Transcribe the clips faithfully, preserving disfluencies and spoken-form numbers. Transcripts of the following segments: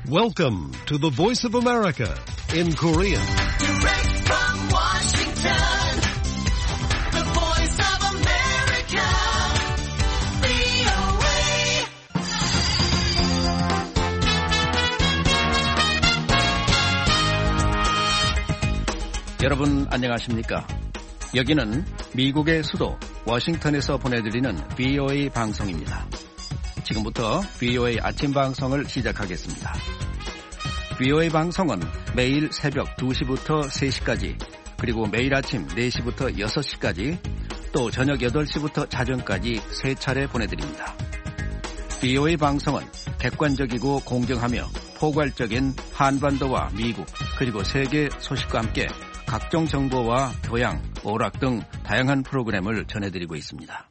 Welcome to the Voice of America in Korean. Direct from Washington, the Voice of America, 브이오에이. 여러분 안녕하십니까? 여기는 미국의 수도 워싱턴에서 보내드리는 브이오에이 방송입니다. 지금부터 브이오에이 아침 방송을 시작하겠습니다. 브이오에이 방송은 매일 새벽 두 시부터 세 시까지, 그리고 매일 아침 네 시부터 여섯 시까지, 또 저녁 여덟 시부터 자정까지 세 차례 보내드립니다. 브이오에이 방송은 객관적이고 공정하며 포괄적인 한반도와 미국 그리고 세계 소식과 함께 각종 정보와 교양, 오락 등 다양한 프로그램을 전해드리고 있습니다.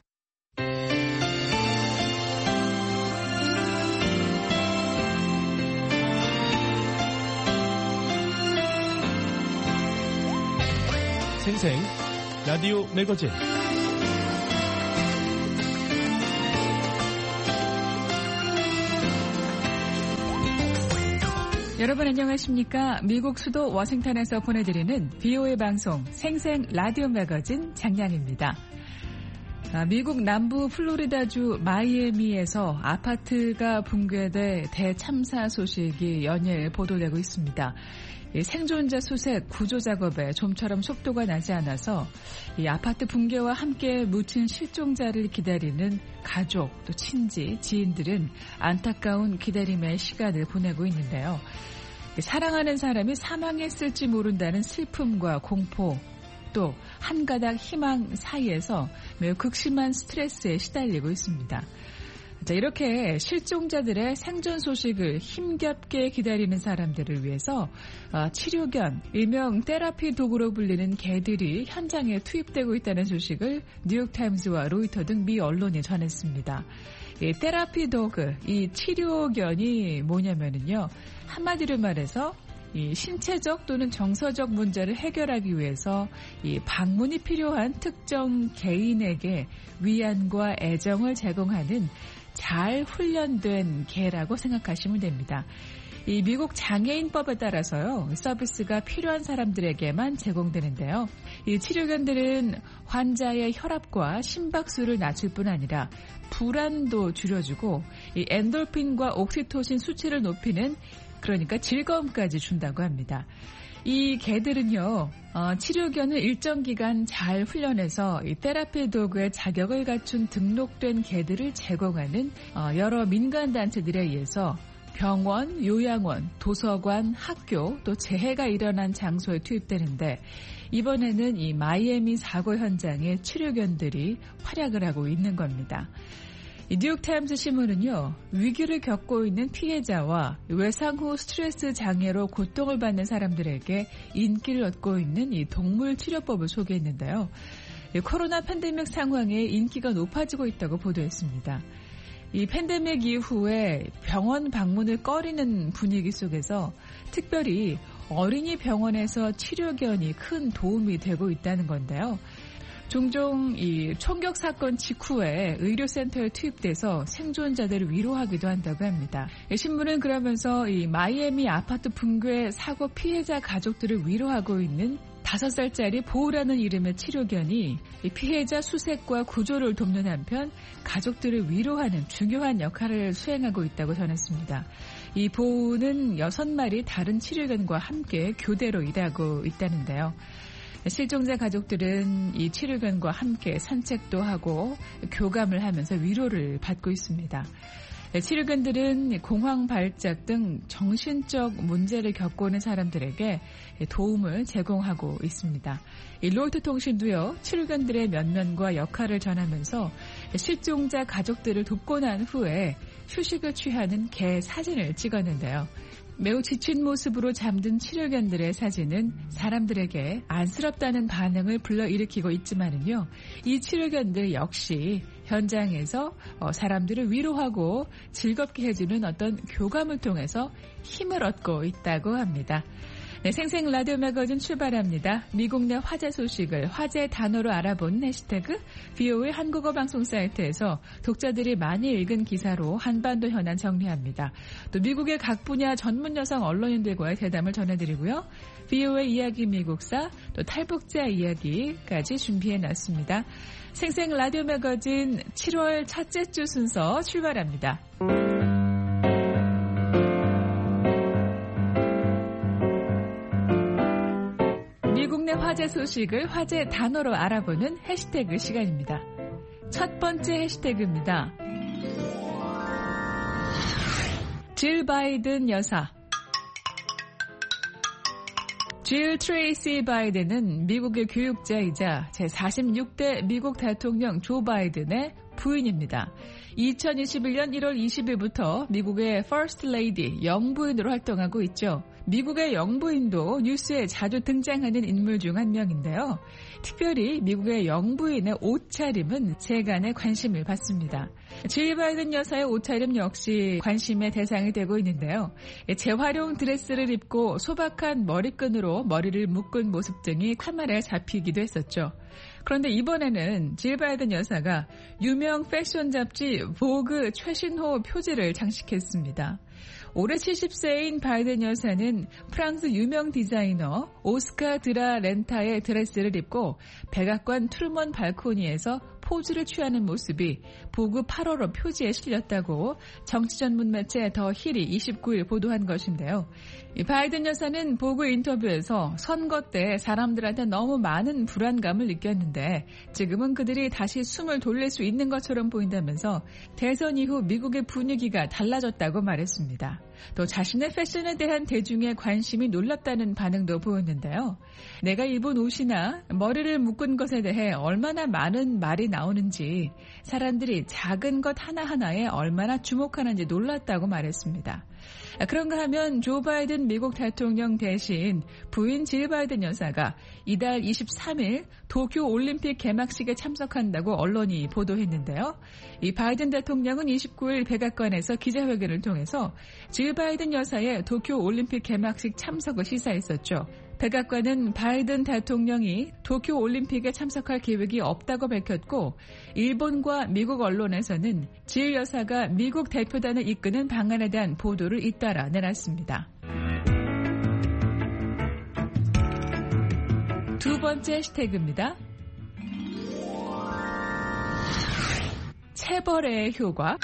생생 라디오 매거진 여러분 안녕하십니까? 미국 수도 워싱턴에서 보내드리는 브이오에이 방송 생생 라디오 매거진 장량입니다. 미국 남부 플로리다주 마이애미에서 아파트가 붕괴돼 대참사 소식이 연일 보도되고 있습니다. 생존자 수색 구조 작업에 좀처럼 속도가 나지 않아서 이 아파트 붕괴와 함께 묻힌 실종자를 기다리는 가족, 또 친지, 지인들은 안타까운 기다림의 시간을 보내고 있는데요. 사랑하는 사람이 사망했을지 모른다는 슬픔과 공포, 또 한 가닥 희망 사이에서 매우 극심한 스트레스에 시달리고 있습니다. 자, 이렇게 실종자들의 생존 소식을 힘겹게 기다리는 사람들을 위해서 어, 치료견, 일명 테라피 도구로 불리는 개들이 현장에 투입되고 있다는 소식을 뉴욕타임즈와 로이터 등 미 언론이 전했습니다. 이 테라피 도구, 이 치료견이 뭐냐면은요, 한마디로 말해서 이 신체적 또는 정서적 문제를 해결하기 위해서 이 방문이 필요한 특정 개인에게 위안과 애정을 제공하는 잘 훈련된 개라고 생각하시면 됩니다. 이 미국 장애인법에 따라서요, 서비스가 필요한 사람들에게만 제공되는데요. 이 치료견들은 환자의 혈압과 심박수를 낮출 뿐 아니라 불안도 줄여주고 이 엔돌핀과 옥시토신 수치를 높이는, 그러니까 즐거움까지 준다고 합니다. 이 개들은요, 어, 치료견을 일정 기간 잘 훈련해서 이 테라피 도구의 자격을 갖춘 등록된 개들을 제공하는 어, 여러 민간단체들에 의해서 병원, 요양원, 도서관, 학교, 또 재해가 일어난 장소에 투입되는데, 이번에는 이 마이애미 사고 현장에 치료견들이 활약을 하고 있는 겁니다. 이 뉴욕타임스 신문은요, 위기를 겪고 있는 피해자와 외상 후 스트레스 장애로 고통을 받는 사람들에게 인기를 얻고 있는 이 동물 치료법을 소개했는데요. 이 코로나 팬데믹 상황에 인기가 높아지고 있다고 보도했습니다. 이 팬데믹 이후에 병원 방문을 꺼리는 분위기 속에서 특별히 어린이 병원에서 치료견이 큰 도움이 되고 있다는 건데요. 종종 이 총격 사건 직후에 의료센터에 투입돼서 생존자들을 위로하기도 한다고 합니다. 신문은 그러면서 이 마이애미 아파트 붕괴 사고 피해자 가족들을 위로하고 있는 다섯 살짜리 보우라는 이름의 치료견이 이 피해자 수색과 구조를 돕는 한편 가족들을 위로하는 중요한 역할을 수행하고 있다고 전했습니다. 이 보우는 여섯 마리 다른 치료견과 함께 교대로 일하고 있다는데요. 실종자 가족들은 이 치료견과 함께 산책도 하고 교감을 하면서 위로를 받고 있습니다. 치료견들은 공황 발작 등 정신적 문제를 겪고 있는 사람들에게 도움을 제공하고 있습니다. 이 로이터 통신도요, 치료견들의 면면과 역할을 전하면서 실종자 가족들을 돕고 난 후에 휴식을 취하는 개 사진을 찍었는데요. 매우 지친 모습으로 잠든 치료견들의 사진은 사람들에게 안쓰럽다는 반응을 불러일으키고 있지만은요, 이 치료견들 역시 현장에서 사람들을 위로하고 즐겁게 해주는 어떤 교감을 통해서 힘을 얻고 있다고 합니다. 네, 생생 라디오 매거진 출발합니다. 미국 내 화제 소식을 화제 단어로 알아본 해시태그 브이오에이 한국어 방송 사이트에서 독자들이 많이 읽은 기사로 한반도 현안 정리합니다. 또 미국의 각 분야 전문 여성 언론인들과의 대담을 전해드리고요. 브이오에이 이야기 미국사, 또 탈북자 이야기까지 준비해놨습니다. 생생 라디오 매거진 칠월 첫째 주 순서 출발합니다. 미국 내 화제 소식을 화제 단어로 알아보는 해시태그 시간입니다. 첫 번째 해시태그입니다. 질 바이든 여사. 질 트레이시 바이든은 미국의 교육자이자 제사십육 대 미국 대통령 조 바이든의 부인입니다. 이천이십일 년 일월 이십일부터 미국의 퍼스트 레이디 영부인으로 활동하고 있죠. 미국의 영부인도 뉴스에 자주 등장하는 인물 중 한 명인데요. 특별히 미국의 영부인의 옷차림은 세간의 관심을 받습니다. 질 바이든 여사의 옷차림 역시 관심의 대상이 되고 있는데요. 재활용 드레스를 입고 소박한 머리끈으로 머리를 묶은 모습 등이 카메라에 잡히기도 했었죠. 그런데 이번에는 질 바이든 여사가 유명 패션 잡지 보그 최신호 표지를 장식했습니다. 올해 칠십 세인 바이든 여사는 프랑스 유명 디자이너 오스카 드라 렌타의 드레스를 입고 백악관 트루먼 발코니에서 포즈를 취하는 모습이 보그 팔월호 표지에 실렸다고 정치 전문 매체 더 힐이 이십구일 보도한 것인데요. 이 바이든 여사는 보그 인터뷰에서 선거 때 사람들한테 너무 많은 불안감을 느꼈는데 지금은 그들이 다시 숨을 돌릴 수 있는 것처럼 보인다면서 대선 이후 미국의 분위기가 달라졌다고 말했습니다. 또 자신의 패션에 대한 대중의 관심이 놀랍다는 반응도 보였는데요. 내가 입은 옷이나 머리를 묶은 것에 대해 얼마나 많은 말이 나오는지, 사람들이 작은 것 하나하나에 얼마나 주목하는지 놀랐다고 말했습니다. 그런가 하면 조 바이든 미국 대통령 대신 부인 질 바이든 여사가 이달 이십삼일 도쿄 올림픽 개막식에 참석한다고 언론이 보도했는데요. 이 바이든 대통령은 이십구일 백악관에서 기자회견을 통해서 질 바이든 여사의 도쿄 올림픽 개막식 참석을 시사했었죠. 백악관은 바이든 대통령이 도쿄 올림픽에 참석할 계획이 없다고 밝혔고, 일본과 미국 언론에서는 질 여사가 미국 대표단을 이끄는 방안에 대한 보도를 잇따라 내놨습니다. 두 번째 해시태그입니다. 체벌의 효과.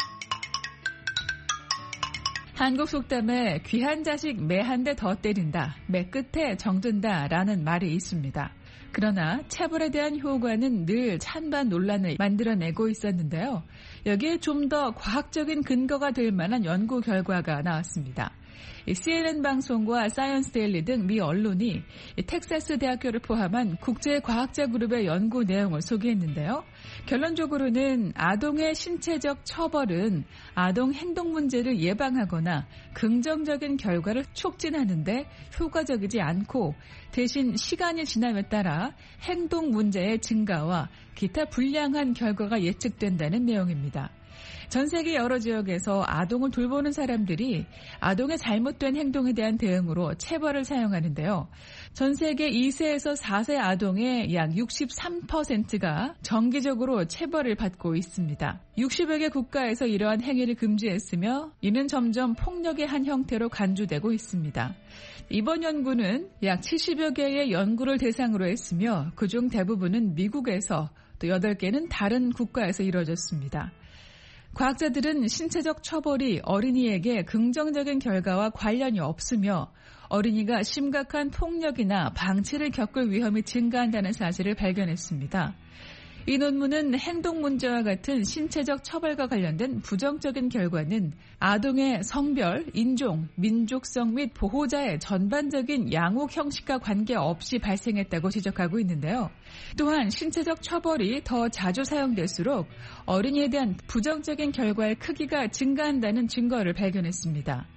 한국 속담에 귀한 자식 매 한 대 더 때린다, 매 끝에 정든다 라는 말이 있습니다. 그러나 체벌에 대한 효과는 늘 찬반 논란을 만들어내고 있었는데요. 여기에 좀 더 과학적인 근거가 될 만한 연구 결과가 나왔습니다. 씨엔엔 방송과 사이언스 데일리 등 미 언론이 텍사스 대학교를 포함한 국제과학자 그룹의 연구 내용을 소개했는데요. 결론적으로는 아동의 신체적 처벌은 아동 행동 문제를 예방하거나 긍정적인 결과를 촉진하는 데 효과적이지 않고, 대신 시간이 지남에 따라 행동 문제의 증가와 기타 불량한 결과가 예측된다는 내용입니다. 전 세계 여러 지역에서 아동을 돌보는 사람들이 아동의 잘못된 행동에 대한 대응으로 체벌을 사용하는데요. 전 세계 이 세에서 사 세 아동의 약 육십삼 퍼센트가 정기적으로 체벌을 받고 있습니다. 육십여 개 국가에서 이러한 행위를 금지했으며 이는 점점 폭력의 한 형태로 간주되고 있습니다. 이번 연구는 약 칠십여 개의 연구를 대상으로 했으며 그중 대부분은 미국에서, 또 여덟 개는 다른 국가에서 이루어졌습니다. 과학자들은 신체적 처벌이 어린이에게 긍정적인 결과와 관련이 없으며 어린이가 심각한 폭력이나 방치를 겪을 위험이 증가한다는 사실을 발견했습니다. 이 논문은 행동 문제와 같은 신체적 처벌과 관련된 부정적인 결과는 아동의 성별, 인종, 민족성 및 보호자의 전반적인 양육 형식과 관계없이 발생했다고 지적하고 있는데요. 또한 신체적 처벌이 더 자주 사용될수록 어린이에 대한 부정적인 결과의 크기가 증가한다는 증거를 발견했습니다.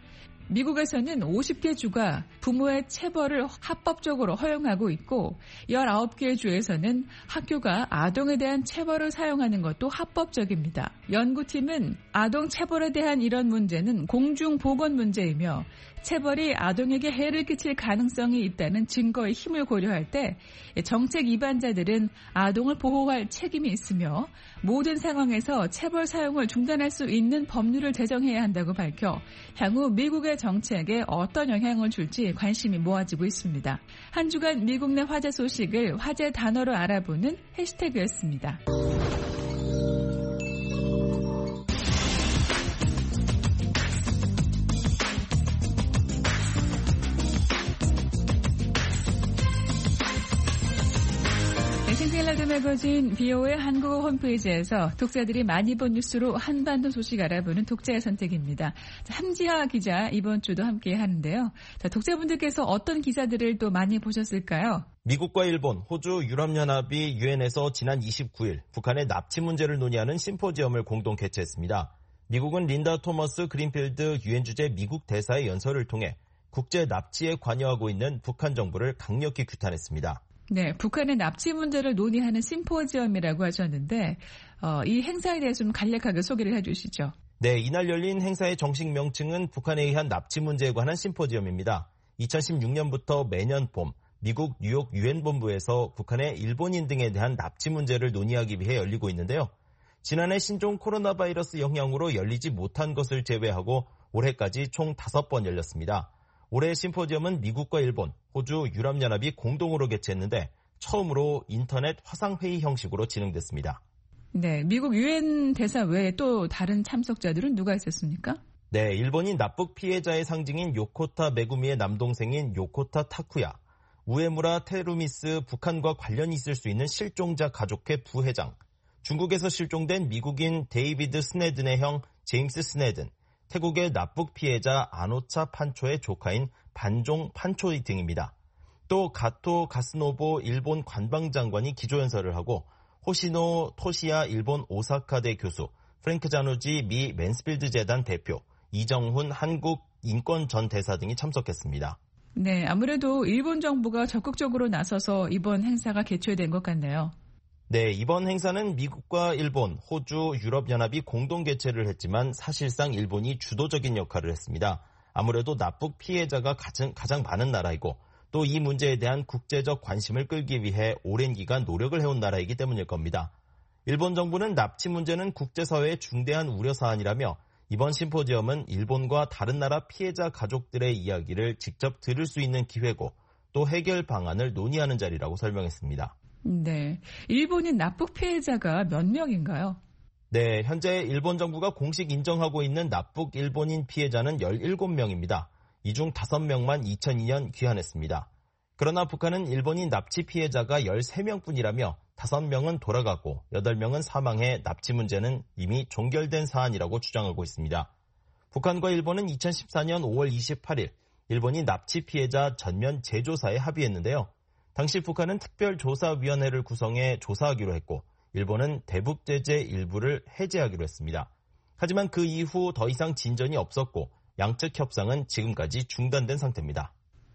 미국에서는 오십 개 주가 부모의 체벌을 합법적으로 허용하고 있고 열아홉 개 주에서는 학교가 아동에 대한 체벌을 사용하는 것도 합법적입니다. 연구팀은 아동 체벌에 대한 이런 문제는 공중보건 문제이며 체벌이 아동에게 해를 끼칠 가능성이 있다는 증거의 힘을 고려할 때 정책 위반자들은 아동을 보호할 책임이 있으며 모든 상황에서 체벌 사용을 중단할 수 있는 법률을 제정해야 한다고 밝혀 향후 미국의 정책에 어떤 영향을 줄지 관심이 모아지고 있습니다. 한 주간 미국 내 화제 소식을 화제 단어로 알아보는 해시태그였습니다. 생생라디오 매거진 비오의 한국어 홈페이지에서 독자들이 많이 본 뉴스로 한반도 소식 알아보는 독자의 선택입니다. 자, 함지하 기자 이번 주도 함께 하는데요. 자, 독자분들께서 어떤 기사들을 또 많이 보셨을까요? 미국과 일본, 호주, 유럽연합이 유엔에서 지난 이십구 일 북한의 납치 문제를 논의하는 심포지엄을 공동 개최했습니다. 미국은 린다 토머스 그린필드 유엔 주재 미국 대사의 연설을 통해 국제 납치에 관여하고 있는 북한 정부를 강력히 규탄했습니다. 네, 북한의 납치 문제를 논의하는 심포지엄이라고 하셨는데 어, 이 행사에 대해서 좀 간략하게 소개를 해주시죠. 네, 이날 열린 행사의 정식 명칭은 북한에 의한 납치 문제에 관한 심포지엄입니다. 이천십육 년부터 매년 봄 미국 뉴욕 유엔 본부에서 북한의 일본인 등에 대한 납치 문제를 논의하기 위해 열리고 있는데요. 지난해 신종 코로나 바이러스 영향으로 열리지 못한 것을 제외하고 올해까지 총 다섯 번 열렸습니다. 올해 심포지엄은 미국과 일본, 호주, 유럽연합이 공동으로 개최했는데 처음으로 인터넷 화상회의 형식으로 진행됐습니다. 네, 미국 유엔 대사 외에 또 다른 참석자들은 누가 있었습니까? 네, 일본인 납북 피해자의 상징인 요코타 메구미의 남동생인 요코타 타쿠야, 우에무라 테루미스 북한과 관련이 있을 수 있는 실종자 가족회 부회장, 중국에서 실종된 미국인 데이비드 스네든의 형 제임스 스네든, 태국의 납북 피해자 아노차 판초의 조카인 반종 판초 등입니다. 또 가토 가스노보 일본 관방장관이 기조연설을 하고 호시노 토시야 일본 오사카대 교수, 프랭크 자누지 미 맨스필드 재단 대표, 이정훈 한국 인권 전 대사 등이 참석했습니다. 네, 아무래도 일본 정부가 적극적으로 나서서 이번 행사가 개최된 것 같네요. 네, 이번 행사는 미국과 일본, 호주, 유럽연합이 공동 개최를 했지만 사실상 일본이 주도적인 역할을 했습니다. 아무래도 납북 피해자가 가장, 가장 많은 나라이고 또 이 문제에 대한 국제적 관심을 끌기 위해 오랜 기간 노력을 해온 나라이기 때문일 겁니다. 일본 정부는 납치 문제는 국제사회의 중대한 우려사안이라며 이번 심포지엄은 일본과 다른 나라 피해자 가족들의 이야기를 직접 들을 수 있는 기회고 또 해결 방안을 논의하는 자리라고 설명했습니다. 네, 일본인 납북 피해자가 몇 명인가요? 네, 현재 일본 정부가 공식 인정하고 있는 납북 일본인 피해자는 열일곱 명입니다. 이 중 다섯 명만 이천이 년 귀환했습니다. 그러나 북한은 일본인 납치 피해자가 열세 명뿐이라며 다섯 명은 돌아가고 여덟 명은 사망해 납치 문제는 이미 종결된 사안이라고 주장하고 있습니다. 북한과 일본은 이천십사 년 오월 이십팔 일 일본인 납치 피해자 전면 재조사에 합의했는데요. 당시 북한은 특별조사위원회를 구성해 조사하기로 했고 일본은 대북 제재 일부를 해제하기로 했습니다. 하지만 그 이후 더 이상 진전이 없었고 양측 협상은 지금까지 중단된 상태입니다.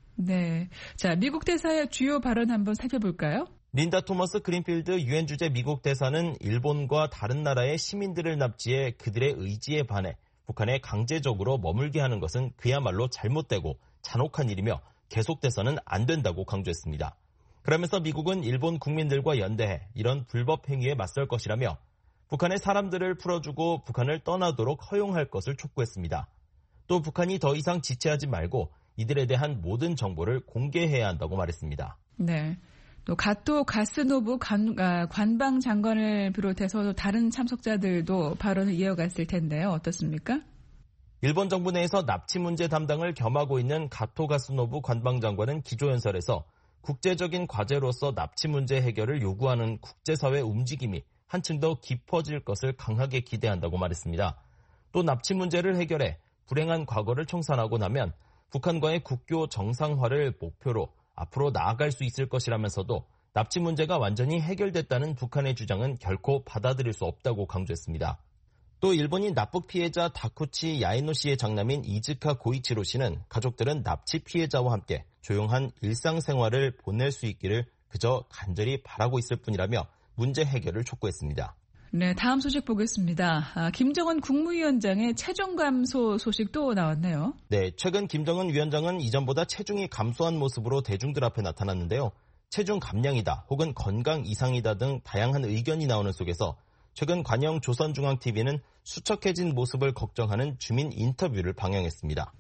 네, 자 미국 대사의 주요 발언 한번 살펴볼까요? 린다 토머스 그린필드 유엔 주재 미국 대사는 일본과 다른 나라의 시민들을 납치해 그들의 의지에 반해 북한에 강제적으로 머물게 하는 것은 그야말로 잘못되고 잔혹한 일이며 계속돼서는 안 된다고 강조했습니다. 그러면서 미국은 일본 국민들과 연대해 이런 불법 행위에 맞설 것이라며 북한의 사람들을 풀어주고 북한을 떠나도록 허용할 것을 촉구했습니다. 또 북한이 더 이상 지체하지 말고 이들에 대한 모든 정보를 공개해야 한다고 말했습니다. 네, 또 가토 가스노부 관, 아, 관방 장관을 비롯해서 다른 참석자들도 발언을 이어갔을 텐데요. 어떻습니까? 일본 정부 내에서 납치 문제 담당을 겸하고 있는 가토 가스노부 관방장관은 기조연설에서 국제적인 과제로서 납치 문제 해결을 요구하는 국제사회 움직임이 한층 더 깊어질 것을 강하게 기대한다고 말했습니다. 또 납치 문제를 해결해 불행한 과거를 청산하고 나면 북한과의 국교 정상화를 목표로 앞으로 나아갈 수 있을 것이라면서도 납치 문제가 완전히 해결됐다는 북한의 주장은 결코 받아들일 수 없다고 강조했습니다. 또 일본인 납북 피해자 다쿠치 야에노 씨의 장남인 이즈카 고이치로 씨는 가족들은 납치 피해자와 함께 조용한 일상생활을 보낼 수 있기를 그저 간절히 바라고 있을 뿐이라며 문제 해결을 촉구했습니다. 네, 다음 소식 보겠습니다. 아, 김정은 국무위원장의 체중 감소 소식도 나왔네요. 네, 최근 김정은 위원장은 이전보다 체중이 감소한 모습으로 대중들 앞에 나타났는데요. 체중 감량이다 혹은 건강 이상이다 등 다양한 의견이 나오는 속에서 최근 관영 조선중앙티비는 수척해진 모습을 걱정하는 주민 인터뷰를 방영했습니다.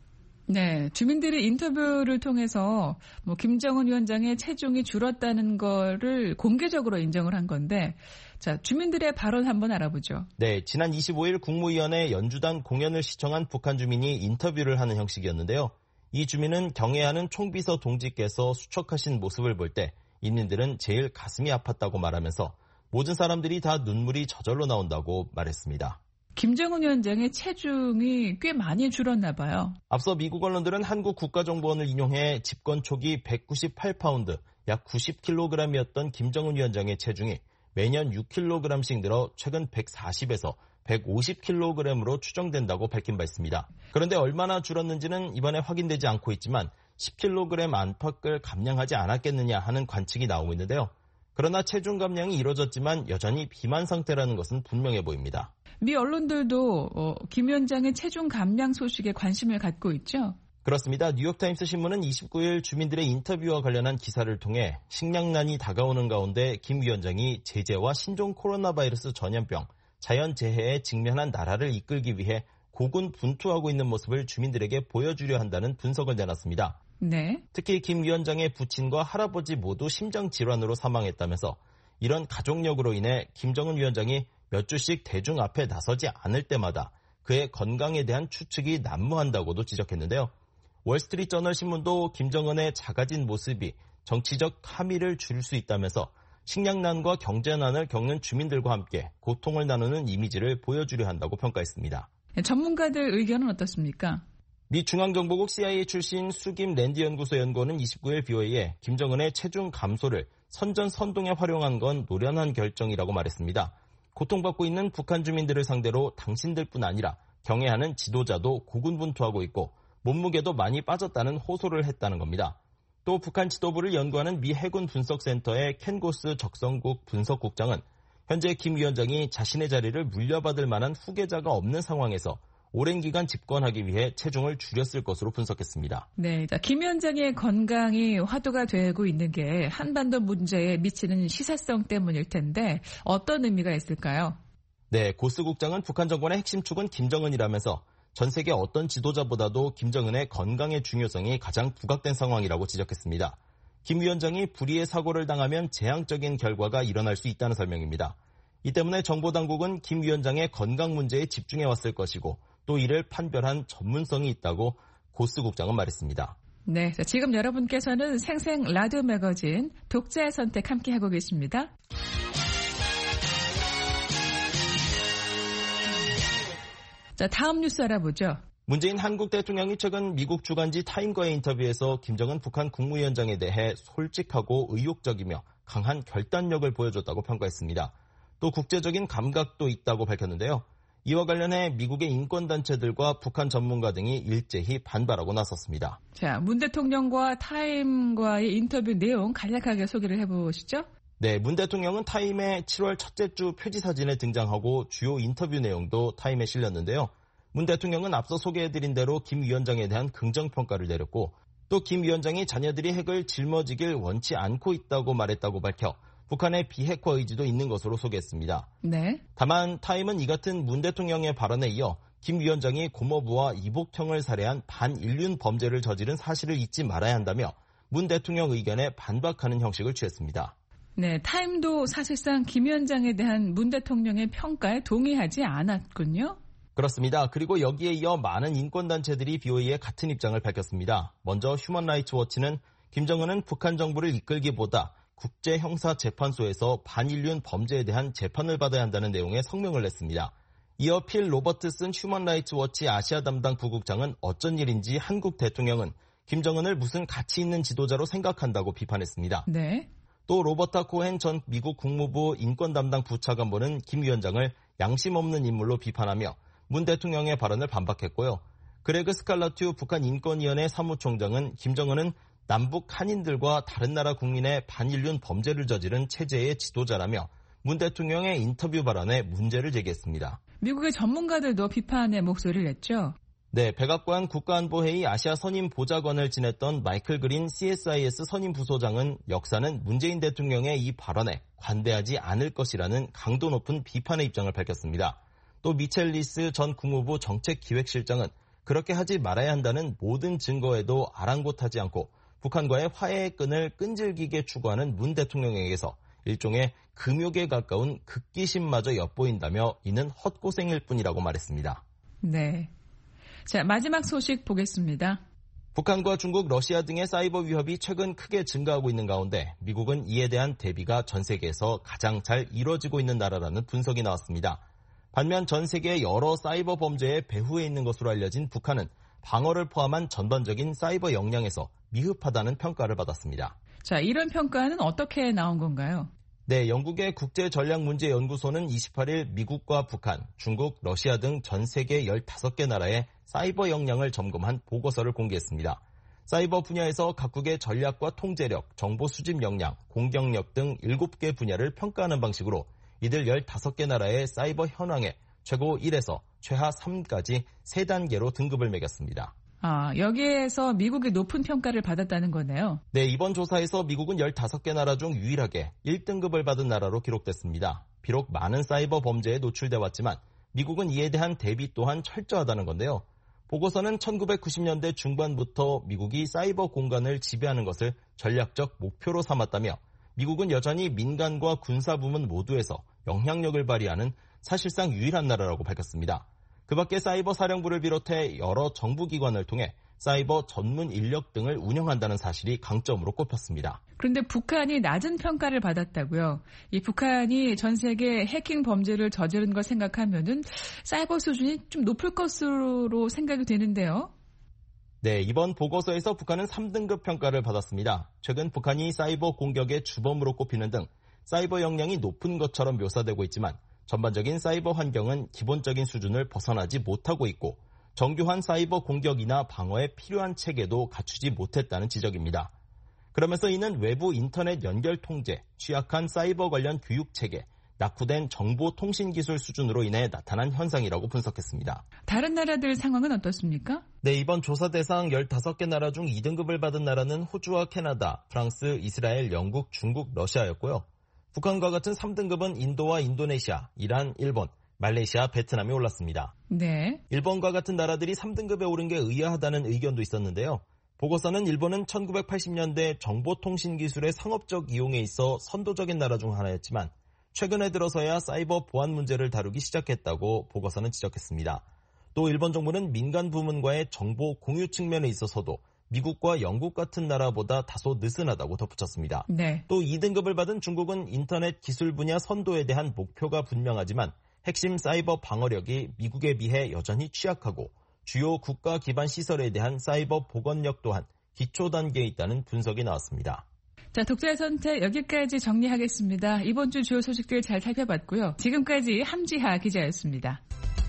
네, 주민들이 인터뷰를 통해서 뭐 김정은 위원장의 체중이 줄었다는 거를 공개적으로 인정을 한 건데, 자, 주민들의 발언 한번 알아보죠. 네, 지난 이십오일 국무위원회 연주단 공연을 시청한 북한 주민이 인터뷰를 하는 형식이었는데요. 이 주민은 경애하는 총비서 동지께서 수척하신 모습을 볼 때 인민들은 제일 가슴이 아팠다고 말하면서 모든 사람들이 다 눈물이 저절로 나온다고 말했습니다. 김정은 위원장의 체중이 꽤 많이 줄었나 봐요. 앞서 미국 언론들은 한국 국가정보원을 인용해 집권 초기 백구십팔 파운드, 약 구십 킬로그램이었던 김정은 위원장의 체중이 매년 육 킬로그램씩 늘어 최근 백사십에서 백오십 킬로그램으로 추정된다고 밝힌 바 있습니다. 그런데 얼마나 줄었는지는 이번에 확인되지 않고 있지만 십 킬로그램 안팎을 감량하지 않았겠느냐 하는 관측이 나오고 있는데요. 그러나 체중 감량이 이뤄졌지만 여전히 비만 상태라는 것은 분명해 보입니다. 미 언론들도 어, 김 위원장의 체중 감량 소식에 관심을 갖고 있죠? 그렇습니다. 뉴욕타임스 신문은 이십구일 주민들의 인터뷰와 관련한 기사를 통해 식량난이 다가오는 가운데 김 위원장이 제재와 신종 코로나 바이러스 전염병, 자연재해에 직면한 나라를 이끌기 위해 고군분투하고 있는 모습을 주민들에게 보여주려 한다는 분석을 내놨습니다. 네. 특히 김 위원장의 부친과 할아버지 모두 심장질환으로 사망했다면서 이런 가족력으로 인해 김정은 위원장이 몇 주씩 대중 앞에 나서지 않을 때마다 그의 건강에 대한 추측이 난무한다고도 지적했는데요. 월스트리트저널 신문도 김정은의 작아진 모습이 정치적 함의를 줄 수 있다면서 식량난과 경제난을 겪는 주민들과 함께 고통을 나누는 이미지를 보여주려 한다고 평가했습니다. 전문가들 의견은 어떻습니까? 미 중앙정보국 씨아이에이 출신 수김 랜디 연구소 연구원은 이십구일 비오에이에 김정은의 체중 감소를 선전선동에 활용한 건 노련한 결정이라고 말했습니다. 고통받고 있는 북한 주민들을 상대로 당신들뿐 아니라 경애하는 지도자도 고군분투하고 있고 몸무게도 많이 빠졌다는 호소를 했다는 겁니다. 또 북한 지도부를 연구하는 미 해군 분석센터의 켄 고스 적성국 분석국장은 현재 김 위원장이 자신의 자리를 물려받을 만한 후계자가 없는 상황에서 오랜 기간 집권하기 위해 체중을 줄였을 것으로 분석했습니다. 네, 자, 김 위원장의 건강이 화두가 되고 있는 게 한반도 문제에 미치는 시사성 때문일 텐데 어떤 의미가 있을까요? 네, 고스 국장은 북한 정권의 핵심 축은 김정은이라면서 전 세계 어떤 지도자보다도 김정은의 건강의 중요성이 가장 부각된 상황이라고 지적했습니다. 김 위원장이 불의의 사고를 당하면 재앙적인 결과가 일어날 수 있다는 설명입니다. 이 때문에 정보당국은 김 위원장의 건강 문제에 집중해왔을 것이고 또 이를 판별한 전문성이 있다고 고스 국장은 말했습니다. 네, 자, 지금 여러분께서는 생생 라디오 매거진 독자의 선택 함께하고 계십니다. 자, 다음 뉴스 알아보죠. 문재인 한국 대통령이 최근 미국 주간지 타임과의 인터뷰에서 김정은 북한 국무위원장에 대해 솔직하고 의욕적이며 강한 결단력을 보여줬다고 평가했습니다. 또 국제적인 감각도 있다고 밝혔는데요. 이와 관련해 미국의 인권단체들과 북한 전문가 등이 일제히 반발하고 나섰습니다. 자, 문 대통령과 타임과의 인터뷰 내용 간략하게 소개를 해보시죠. 네, 문 대통령은 타임의 칠월 첫째 주 표지 사진에 등장하고 주요 인터뷰 내용도 타임에 실렸는데요. 문 대통령은 앞서 소개해드린 대로 김 위원장에 대한 긍정평가를 내렸고 또 김 위원장이 자녀들이 핵을 짊어지길 원치 않고 있다고 말했다고 밝혀 북한의 비핵화 의지도 있는 것으로 소개했습니다. 네. 다만 타임은 이 같은 문 대통령의 발언에 이어 김 위원장이 고모부와 이복형을 살해한 반인륜 범죄를 저지른 사실을 잊지 말아야 한다며 문 대통령 의견에 반박하는 형식을 취했습니다. 네, 타임도 사실상 김 위원장에 대한 문 대통령의 평가에 동의하지 않았군요. 그렇습니다. 그리고 여기에 이어 많은 인권단체들이 비오이에 같은 입장을 밝혔습니다. 먼저 휴먼 라이츠 워치는 김정은은 북한 정부를 이끌기보다 국제형사재판소에서 반인륜 범죄에 대한 재판을 받아야 한다는 내용의 성명을 냈습니다. 이어 필 로버트슨 휴먼 라이츠 워치 아시아 담당 부국장은 어쩐 일인지 한국 대통령은 김정은을 무슨 가치 있는 지도자로 생각한다고 비판했습니다. 네. 또 로버타 코헨 전 미국 국무부 인권 담당 부차관보는 김 위원장을 양심 없는 인물로 비판하며 문 대통령의 발언을 반박했고요. 그레그 스칼라튜 북한 인권위원회 사무총장은 김정은은 남북 한인들과 다른 나라 국민의 반인륜 범죄를 저지른 체제의 지도자라며 문 대통령의 인터뷰 발언에 문제를 제기했습니다. 미국의 전문가들도 비판의 목소리를 냈죠. 네, 백악관 국가안보회의 아시아 선임 보좌관을 지냈던 마이클 그린 씨에스아이에스 선임 부소장은 역사는 문재인 대통령의 이 발언에 관대하지 않을 것이라는 강도 높은 비판의 입장을 밝혔습니다. 또 미첼 리스 전 국무부 정책기획실장은 그렇게 하지 말아야 한다는 모든 증거에도 아랑곳하지 않고 북한과의 화해의 끈을 끈질기게 추구하는 문 대통령에게서 일종의 금욕에 가까운 극기심마저 엿보인다며 이는 헛고생일 뿐이라고 말했습니다. 네. 자, 마지막 소식 보겠습니다. 북한과 중국, 러시아 등의 사이버 위협이 최근 크게 증가하고 있는 가운데 미국은 이에 대한 대비가 전 세계에서 가장 잘 이루어지고 있는 나라라는 분석이 나왔습니다. 반면 전 세계의 여러 사이버 범죄의 배후에 있는 것으로 알려진 북한은 방어를 포함한 전반적인 사이버 역량에서 미흡하다는 평가를 받았습니다. 자, 이런 평가는 어떻게 나온 건가요? 네, 영국의 국제전략문제연구소는 이십팔 일 미국과 북한, 중국, 러시아 등 전 세계 열다섯 개 나라의 사이버 역량을 점검한 보고서를 공개했습니다. 사이버 분야에서 각국의 전략과 통제력, 정보 수집 역량, 공격력 등 일곱 개 분야를 평가하는 방식으로 이들 열다섯 개 나라의 사이버 현황에 최고 일에서 최하 삼까지 세 단계로 등급을 매겼습니다. 아, 여기에서 미국이 높은 평가를 받았다는 거네요. 네, 이번 조사에서 미국은 열다섯 개 나라 중 유일하게 일 등급을 받은 나라로 기록됐습니다. 비록 많은 사이버 범죄에 노출돼 왔지만 미국은 이에 대한 대비 또한 철저하다는 건데요. 보고서는 천구백구십 년대 중반부터 미국이 사이버 공간을 지배하는 것을 전략적 목표로 삼았다며 미국은 여전히 민간과 군사 부문 모두에서 영향력을 발휘하는 사실상 유일한 나라라고 밝혔습니다. 그 밖에 사이버 사령부를 비롯해 여러 정부기관을 통해 사이버 전문 인력 등을 운영한다는 사실이 강점으로 꼽혔습니다. 그런데 북한이 낮은 평가를 받았다고요. 이 북한이 전 세계 해킹 범죄를 저지른 걸 생각하면은 사이버 수준이 좀 높을 것으로 생각이 되는데요. 네, 이번 보고서에서 북한은 삼 등급 평가를 받았습니다. 최근 북한이 사이버 공격의 주범으로 꼽히는 등 사이버 역량이 높은 것처럼 묘사되고 있지만 전반적인 사이버 환경은 기본적인 수준을 벗어나지 못하고 있고 정교한 사이버 공격이나 방어에 필요한 체계도 갖추지 못했다는 지적입니다. 그러면서 이는 외부 인터넷 연결 통제, 취약한 사이버 관련 교육 체계, 낙후된 정보 통신 기술 수준으로 인해 나타난 현상이라고 분석했습니다. 다른 나라들 상황은 어떻습니까? 네, 이번 조사 대상 열다섯 개 나라 중 이 등급을 받은 나라는 호주와 캐나다, 프랑스, 이스라엘, 영국, 중국, 러시아였고요. 북한과 같은 삼 등급은 인도와 인도네시아, 이란, 일본, 말레이시아, 베트남이 올랐습니다. 네. 일본과 같은 나라들이 삼 등급에 오른 게 의아하다는 의견도 있었는데요. 보고서는 일본은 천구백팔십 년대 정보통신기술의 상업적 이용에 있어 선도적인 나라 중 하나였지만 최근에 들어서야 사이버 보안 문제를 다루기 시작했다고 보고서는 지적했습니다. 또 일본 정부는 민간 부문과의 정보 공유 측면에 있어서도 미국과 영국 같은 나라보다 다소 느슨하다고 덧붙였습니다. 네. 또 이 등급을 받은 중국은 인터넷 기술 분야 선도에 대한 목표가 분명하지만 핵심 사이버 방어력이 미국에 비해 여전히 취약하고 주요 국가 기반 시설에 대한 사이버 보건력 또한 기초 단계에 있다는 분석이 나왔습니다. 자, 독자의 선택 여기까지 정리하겠습니다. 이번 주 주요 소식들 잘 살펴봤고요. 지금까지 함지하 기자였습니다.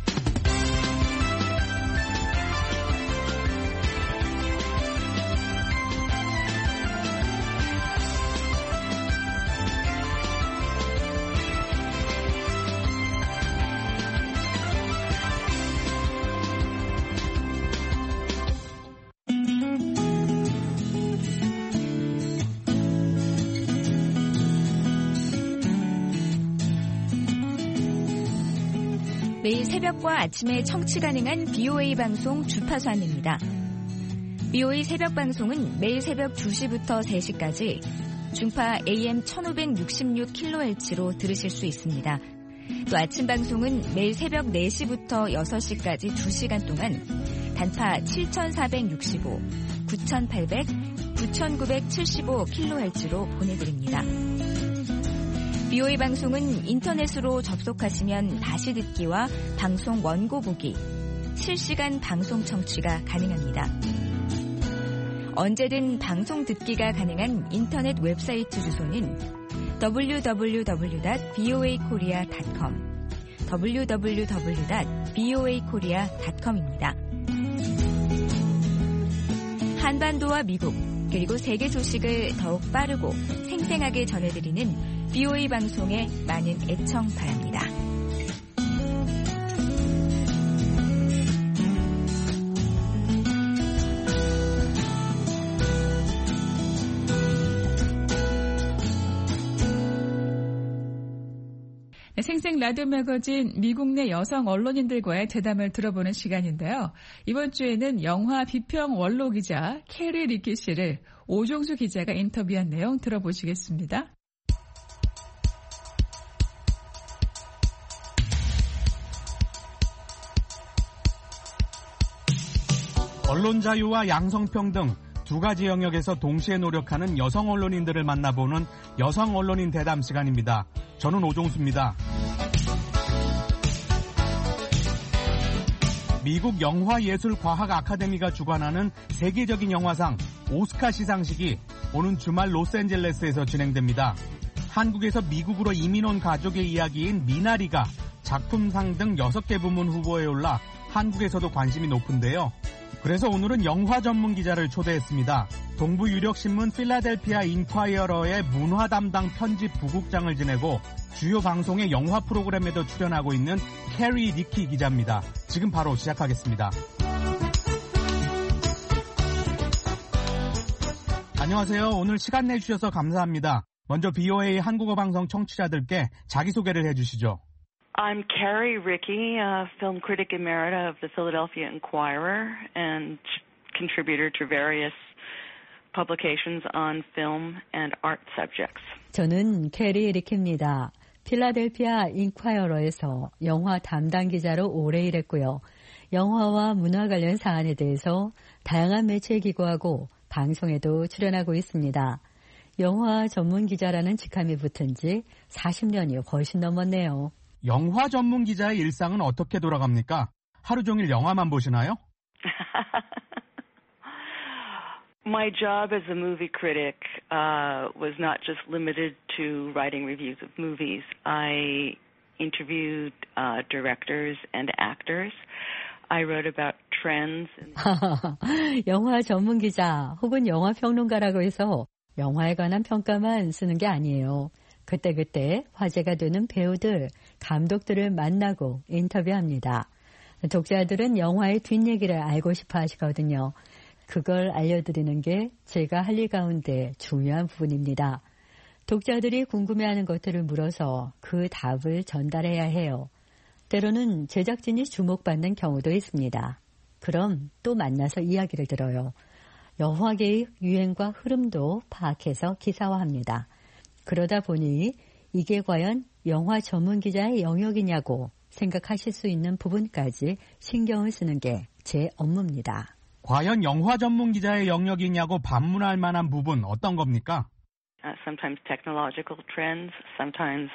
매일 새벽과 아침에 청취 가능한 비오에이 방송 주파수 안내입니다. 비오에이 새벽 방송은 매일 새벽 두 시부터 세 시까지 중파 에이엠 천오백육십육 킬로헤르츠로 들으실 수 있습니다. 또 아침 방송은 매일 새벽 네 시부터 여섯 시까지 두 시간 동안 단파 칠천사백육십오, 구천팔백, 구천구백칠십오 킬로헤르츠로 보내드립니다. 비오에이 방송은 인터넷으로 접속하시면 다시 듣기와 방송 원고 보기, 실시간 방송 청취가 가능합니다. 언제든 방송 듣기가 가능한 인터넷 웹사이트 주소는 더블유 더블유 더블유 닷 비오에이 코리아 닷 컴, 더블유 더블유 더블유 닷 비오에이 코리아 닷 컴입니다. 한반도와 미국 그리고 세계 소식을 더욱 빠르고 생생하게 전해드리는 비오에이 방송에 많은 애청 바랍니다. 생생 라디오 매거진 미국 내 여성 언론인들과의 대담을 들어보는 시간인데요. 이번 주에는 영화 비평 원로 기자 캐리 리키 씨를 오종수 기자가 인터뷰한 내용 들어보시겠습니다. 언론 자유와 양성평등 두 가지 영역에서 동시에 노력하는 여성 언론인들을 만나보는 여성 언론인 대담 시간입니다. 저는 오종수입니다. 미국 영화예술과학 아카데미가 주관하는 세계적인 영화상 오스카 시상식이 오는 주말 로스앤젤레스에서 진행됩니다. 한국에서 미국으로 이민 온 가족의 이야기인 미나리가 작품상 등 여섯 개 부문 후보에 올라 한국에서도 관심이 높은데요. 그래서 오늘은 영화 전문 기자를 초대했습니다. 동부 유력신문 필라델피아 인콰이어러의 문화 담당 편집 부국장을 지내고 주요 방송의 영화 프로그램에도 출연하고 있는 캐리 리키 기자입니다. 지금 바로 시작하겠습니다. 안녕하세요. 오늘 시간 내주셔서 감사합니다. 먼저 비오에이 한국어 방송 청취자들께 자기소개를 해주시죠. I'm Carrie Rickey, uh, film critic emerita of the Philadelphia Inquirer and contributor to various publications on film and art subjects. 저는 캐리 리키입니다. 필라델피아 인콰이어러에서 영화 담당 기자로 오래 일했고요. 영화와 문화 관련 사안에 대해서 다양한 매체에 기고하고 방송에도 출연하고 있습니다. 영화 전문 기자라는 직함이 붙은 지 사십 년이 훨씬 넘었네요. 영화 전문 기자의 일상은 어떻게 돌아갑니까? 하루 종일 영화만 보시나요? My job as a movie critic uh, was not just limited to writing reviews of movies. I interviewed uh, directors and actors. I wrote about trends. 영화 전문 기자 혹은 영화 평론가라고 해서 영화에 관한 평가만 쓰는 게 아니에요. 그때그때 화제가 되는 배우들, 감독들을 만나고 인터뷰합니다. 독자들은 영화의 뒷얘기를 알고 싶어 하시거든요. 그걸 알려드리는 게 제가 할 일 가운데 중요한 부분입니다. 독자들이 궁금해하는 것들을 물어서 그 답을 전달해야 해요. 때로는 제작진이 주목받는 경우도 있습니다. 그럼 또 만나서 이야기를 들어요. 영화계의 유행과 흐름도 파악해서 기사화합니다. 그러다 보니 이게 과연 영화 전문 기자의 영역이냐고 생각하실 수 있는 부분까지 신경을 쓰는 게 제 업무입니다. 과연 영화 전문 기자의 영역이냐고 반문할 만한 부분 어떤 겁니까? Uh, sometimes technological trends, sometimes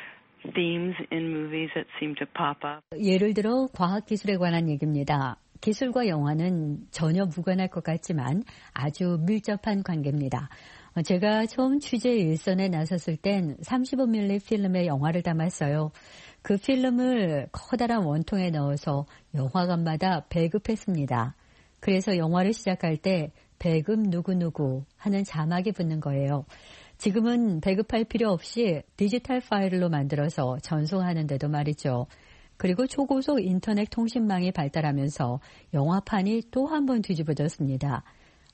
themes in movies that seem to pop up. 예를 들어 과학기술에 관한 얘기입니다. 기술과 영화는 전혀 무관할 것 같지만 아주 밀접한 관계입니다. 제가 처음 취재 일선에 나섰을 땐 삼십오 밀리미터 필름의 영화를 담았어요. 그 필름을 커다란 원통에 넣어서 영화관마다 배급했습니다. 그래서 영화를 시작할 때 배급 누구누구 하는 자막이 붙는 거예요. 지금은 배급할 필요 없이 디지털 파일로 만들어서 전송하는데도 말이죠. 그리고 초고속 인터넷 통신망이 발달하면서 영화판이 또 한 번 뒤집어졌습니다.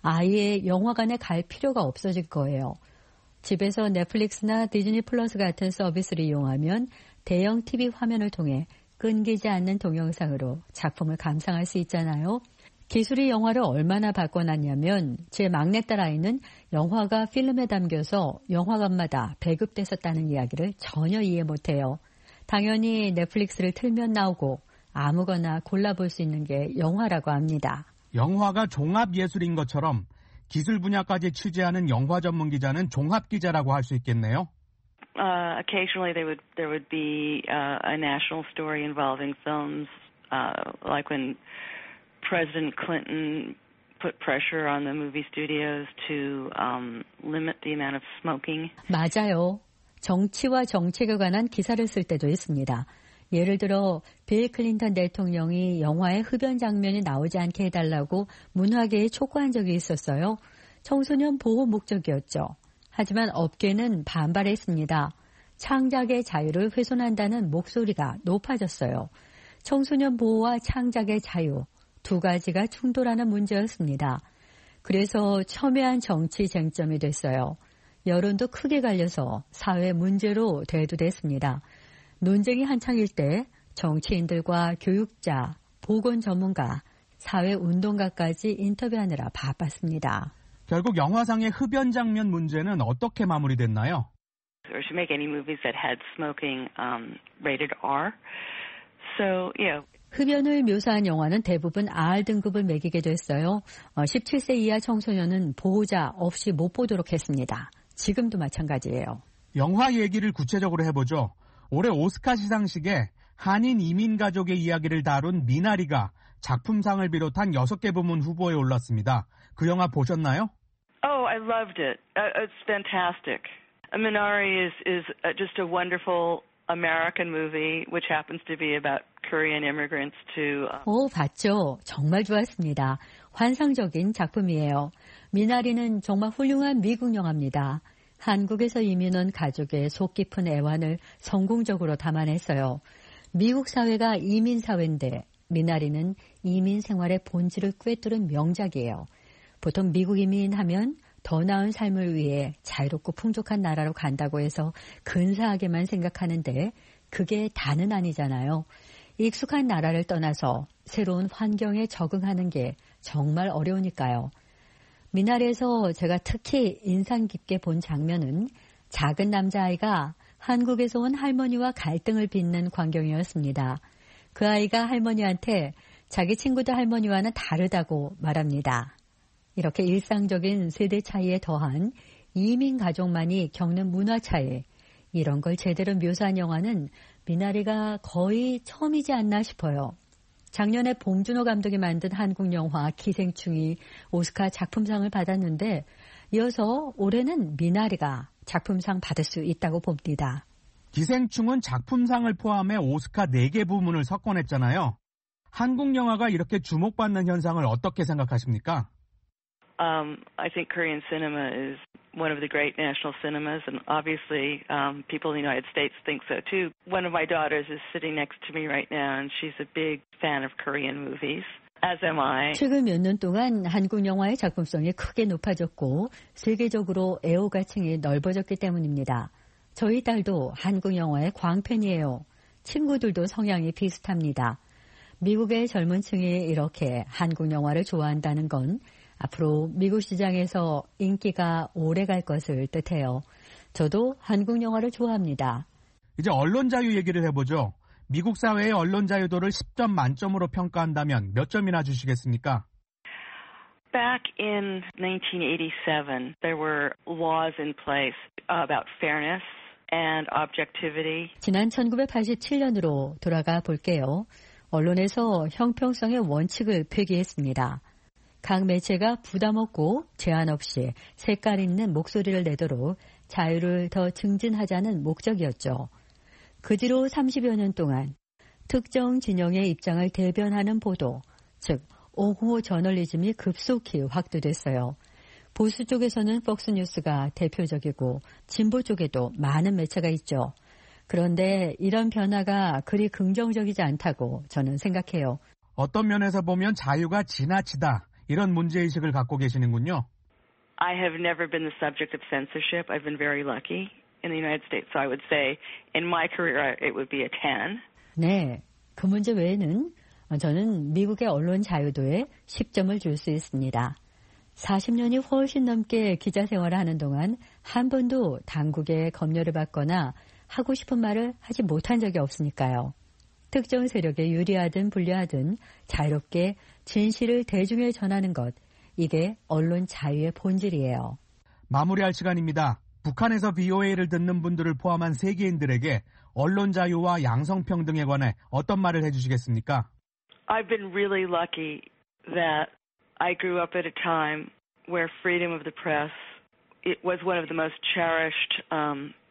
아예 영화관에 갈 필요가 없어질 거예요. 집에서 넷플릭스나 디즈니 플러스 같은 서비스를 이용하면 대형 티비 화면을 통해 끊기지 않는 동영상으로 작품을 감상할 수 있잖아요. 기술이 영화를 얼마나 바꿔놨냐면 제 막내딸 아이는 영화가 필름에 담겨서 영화관마다 배급됐었다는 이야기를 전혀 이해 못해요. 당연히 넷플릭스를 틀면 나오고 아무거나 골라볼 수 있는 게 영화라고 합니다. 영화가 종합예술인 것처럼 기술 분야까지 취재하는 영화 전문 기자는 종합기자라고 할 수 있겠네요. Uh, occasionally there would there would be uh, a national story involving films, uh, like when President Clinton put pressure on the movie studios to um, limit the amount of smoking. 맞아요. 정치와 정책에 관한 기사를 쓸 때도 있습니다. 예를 들어 빌 클린턴 대통령이 영화의 흡연 장면이 나오지 않게 해달라고 문화계에 촉구한 적이 있었어요. 청소년 보호 목적이었죠. 하지만 업계는 반발했습니다. 창작의 자유를 훼손한다는 목소리가 높아졌어요. 청소년 보호와 창작의 자유, 두 가지가 충돌하는 문제였습니다. 그래서 첨예한 정치 쟁점이 됐어요. 여론도 크게 갈려서 사회 문제로 대두됐습니다. 논쟁이 한창일 때 정치인들과 교육자, 보건 전문가, 사회운동가까지 인터뷰하느라 바빴습니다. 결국 영화상의 흡연 장면 문제는 어떻게 마무리됐나요? Or to make any movies that had smoking um, rated R. So, yeah. 흡연을 묘사한 영화는 대부분 R 등급을 매기게 됐어요. 십칠 세 이하 청소년은 보호자 없이 못 보도록 했습니다. 지금도 마찬가지예요. 영화 얘기를 구체적으로 해보죠. 올해 오스카 시상식에 한인 이민 가족의 이야기를 다룬 미나리가 작품상을 비롯한 여섯 개 부문 후보에 올랐습니다. 그 영화 보셨나요? Oh, I loved it. Uh, it's fantastic. Minari is is just a wonderful American movie, which happens to be about Korean immigrants to. Um... 오, 봤죠. 정말 좋았습니다. 환상적인 작품이에요. 미나리는 정말 훌륭한 미국 영화입니다. 한국에서 이민 온 가족의 속 깊은 애환을 성공적으로 담아냈어요. 미국 사회가 이민 사회인데 미나리는 이민 생활의 본질을 꿰뚫은 명작이에요. 보통 미국 이민하면 더 나은 삶을 위해 자유롭고 풍족한 나라로 간다고 해서 근사하게만 생각하는데 그게 다는 아니잖아요. 익숙한 나라를 떠나서 새로운 환경에 적응하는 게 정말 어려우니까요. 미나리에서 제가 특히 인상 깊게 본 장면은 작은 남자아이가 한국에서 온 할머니와 갈등을 빚는 광경이었습니다. 그 아이가 할머니한테 자기 친구들 할머니와는 다르다고 말합니다. 이렇게 일상적인 세대 차이에 더한 이민 가족만이 겪는 문화 차이, 이런 걸 제대로 묘사한 영화는 미나리가 거의 처음이지 않나 싶어요. 작년에 봉준호 감독이 만든 한국 영화 기생충이 오스카 작품상을 받았는데 이어서 올해는 미나리가 작품상 받을 수 있다고 봅니다. 기생충은 작품상을 포함해 오스카 네 개 부문을 석권했잖아요. 한국 영화가 이렇게 주목받는 현상을 어떻게 생각하십니까? Um, I think Korean cinema is one of the great national cinemas, and obviously um, people in the United States think so too. One of my daughters is sitting next to me right now, and she's a big fan of Korean movies, as am I. 최근 몇 년 동안 한국 영화의 작품성이 크게 높아졌고 세계적으로 애호가층이 넓어졌기 때문입니다. 저희 딸도 한국 영화의 광팬이에요. 친구들도 성향이 비슷합니다. 미국의 젊은 층이 이렇게 한국 영화를 좋아한다는 건 앞으로 미국 시장에서 인기가 오래 갈 것을 뜻해요. 저도 한국 영화를 좋아합니다. 이제 언론 자유 얘기를 해보죠. 미국 사회의 언론 자유도를 십 점 만점으로 평가한다면 몇 점이나 주시겠습니까? Back in nineteen eighty-seven, there were laws in place about fairness and objectivity. 지난 천구백팔십칠 년으로 돌아가 볼게요. 언론에서 형평성의 원칙을 폐기했습니다. 각 매체가 부담 없고 제한 없이 색깔 있는 목소리를 내도록 자유를 더 증진하자는 목적이었죠. 그 뒤로 삼십여 년 동안 특정 진영의 입장을 대변하는 보도, 즉 옹호 저널리즘이 급속히 확대됐어요. 보수 쪽에서는 폭스뉴스가 대표적이고 진보 쪽에도 많은 매체가 있죠. 그런데 이런 변화가 그리 긍정적이지 않다고 저는 생각해요. 어떤 면에서 보면 자유가 지나치다. 이런 문제의식을 갖고 계시는군요. I have never been the subject of censorship. I've been very lucky in the United States. So I would say in my career it would be a ten. 네, 그 문제 외에는 저는 미국의 언론 자유도에 십 점을 줄 수 있습니다. 사십 년이 훨씬 넘게 기자 생활을 하는 동안 한 번도 당국의 검열을 받거나 하고 싶은 말을 하지 못한 적이 없으니까요. 특정 세력에 유리하든 불리하든 자유롭게 진실을 대중에 전하는 것, 이게 언론 자유의 본질이에요. 마무리할 시간입니다. 북한에서 비오에이를 듣는 분들을 포함한 세계인들에게 언론 자유와 양성평등에 관해 어떤 말을 해주시겠습니까? I've been really lucky that I grew up at a time where freedom of the press it was one of the most cherished um,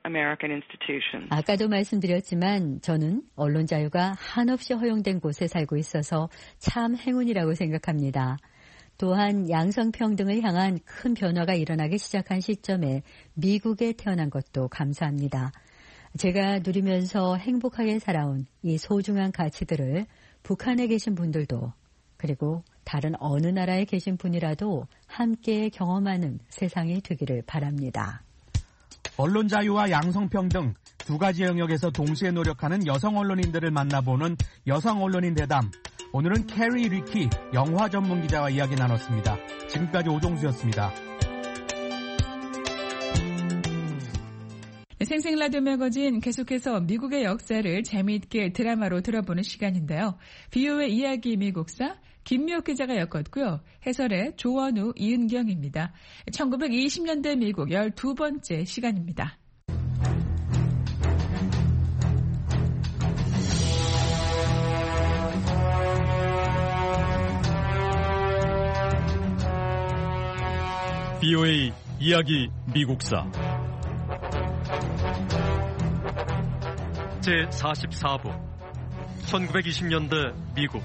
American institutions. 아까도 말씀드렸지만 저는 언론 자유가 한없이 허용된 곳에 살고 있어서 참 행운이라고 생각합니다. 또한 양성평등을 향한 큰 변화가 일어나기 시작한 시점에 미국에 태어난 것도 감사합니다. 제가 누리면서 행복하게 살아온 이 소중한 가치들을 북한에 계신 분들도 그리고 다른 어느 나라에 계신 분이라도 함께 경험하는 세상이 되기를 바랍니다. 언론 자유와 양성평등 두 가지 영역에서 동시에 노력하는 여성 언론인들을 만나보는 여성 언론인 대담. 오늘은 캐리 리키 영화 전문 기자와 이야기 나눴습니다. 지금까지 오종수였습니다. 생생 라디오 매거진 계속해서 미국의 역사를 재미있게 드라마로 들어보는 시간인데요. 비오의 이야기 미국사 김미옥 기자가 엮었고요. 해설의 조원우, 이은경입니다. 천구백이십 년대 미국 열두 번째 시간입니다. 비오에이 이야기 미국사 제사십사 부 천구백이십 년대 미국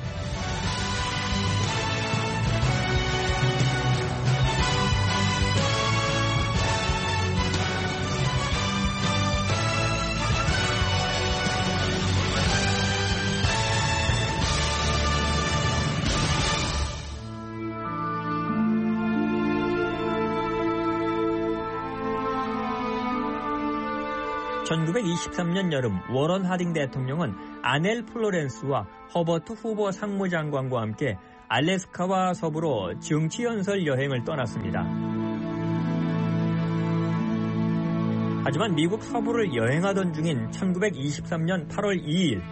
천구백이십삼 년 여름 워런 하딩 대통령은 아넬 플로렌스와 허버트 후보 상무장관과 함께 알래스카와 서부로 정치연설 여행을 떠났습니다. 하지만 미국 서부를 여행하던 중인 천구백이십삼 년 팔월 이일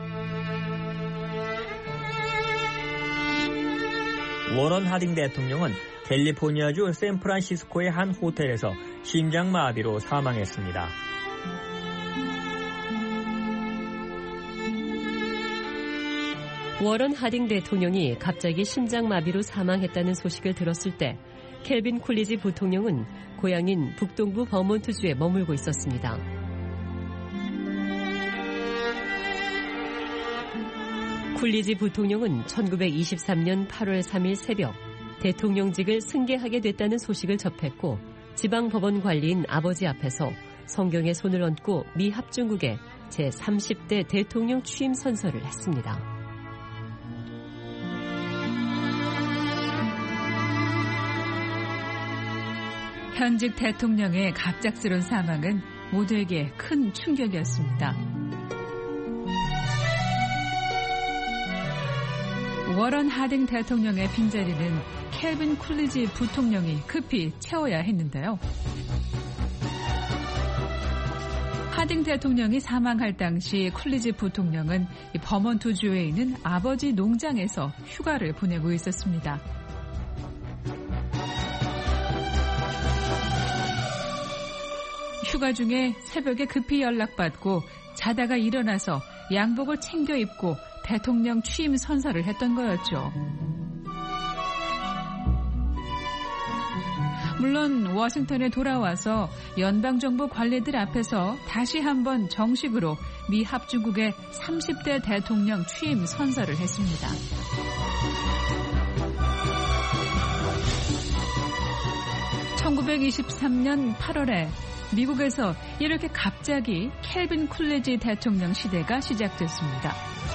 워런 하딩 대통령은 캘리포니아주 샌프란시스코의 한 호텔에서 심장마비로 사망했습니다. 워런 하딩 대통령이 갑자기 심장마비로 사망했다는 소식을 들었을 때 켈빈 쿨리지 부통령은 고향인 북동부 버몬트주에 머물고 있었습니다. 쿨리지 부통령은 천구백이십삼 년 팔월 삼일 새벽 대통령직을 승계하게 됐다는 소식을 접했고 지방법원 관리인 아버지 앞에서 성경에 손을 얹고 미 합중국의 제삼십 대 대통령 취임 선서를 했습니다. 현직 대통령의 갑작스러운 사망은 모두에게 큰 충격이었습니다. 워런 하딩 대통령의 빈자리는 켈빈 쿨리지 부통령이 급히 채워야 했는데요. 하딩 대통령이 사망할 당시 쿨리지 부통령은 버몬트주에 있는 아버지 농장에서 휴가를 보내고 있었습니다. 휴가 중에 새벽에 급히 연락받고 자다가 일어나서 양복을 챙겨 입고 대통령 취임 선서를 했던 거였죠. 물론 워싱턴에 돌아와서 연방정부 관리들 앞에서 다시 한번 정식으로 미 합중국의 삼십 대 대통령 취임 선서를 했습니다. 천구백이십삼 년 팔월에 미국에서 이렇게 갑자기 켈빈 쿨리지 대통령 시대가 시작됐습니다.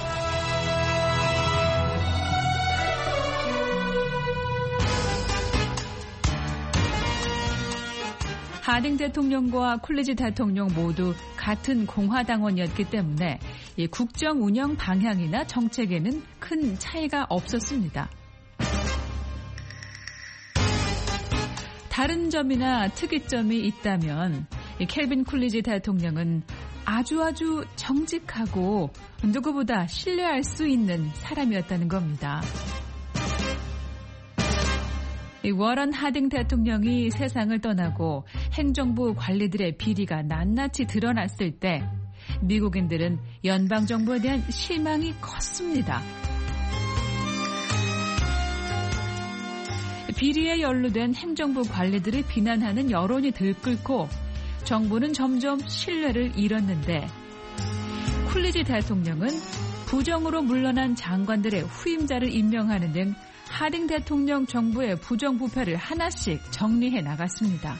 하딩 대통령과 쿨리지 대통령 모두 같은 공화당원이었기 때문에 이 국정 운영 방향이나 정책에는 큰 차이가 없었습니다. 다른 점이나 특이점이 있다면 이 켈빈 쿨리지 대통령은 아주 아주 정직하고 누구보다 신뢰할 수 있는 사람이었다는 겁니다. 이 워런 하딩 대통령이 세상을 떠나고 행정부 관리들의 비리가 낱낱이 드러났을 때 미국인들은 연방정부에 대한 실망이 컸습니다. 비리에 연루된 행정부 관리들을 비난하는 여론이 들끓고 정부는 점점 신뢰를 잃었는데 쿨리지 대통령은 부정으로 물러난 장관들의 후임자를 임명하는 등 하딩 대통령 정부의 부정부패를 하나씩 정리해 나갔습니다.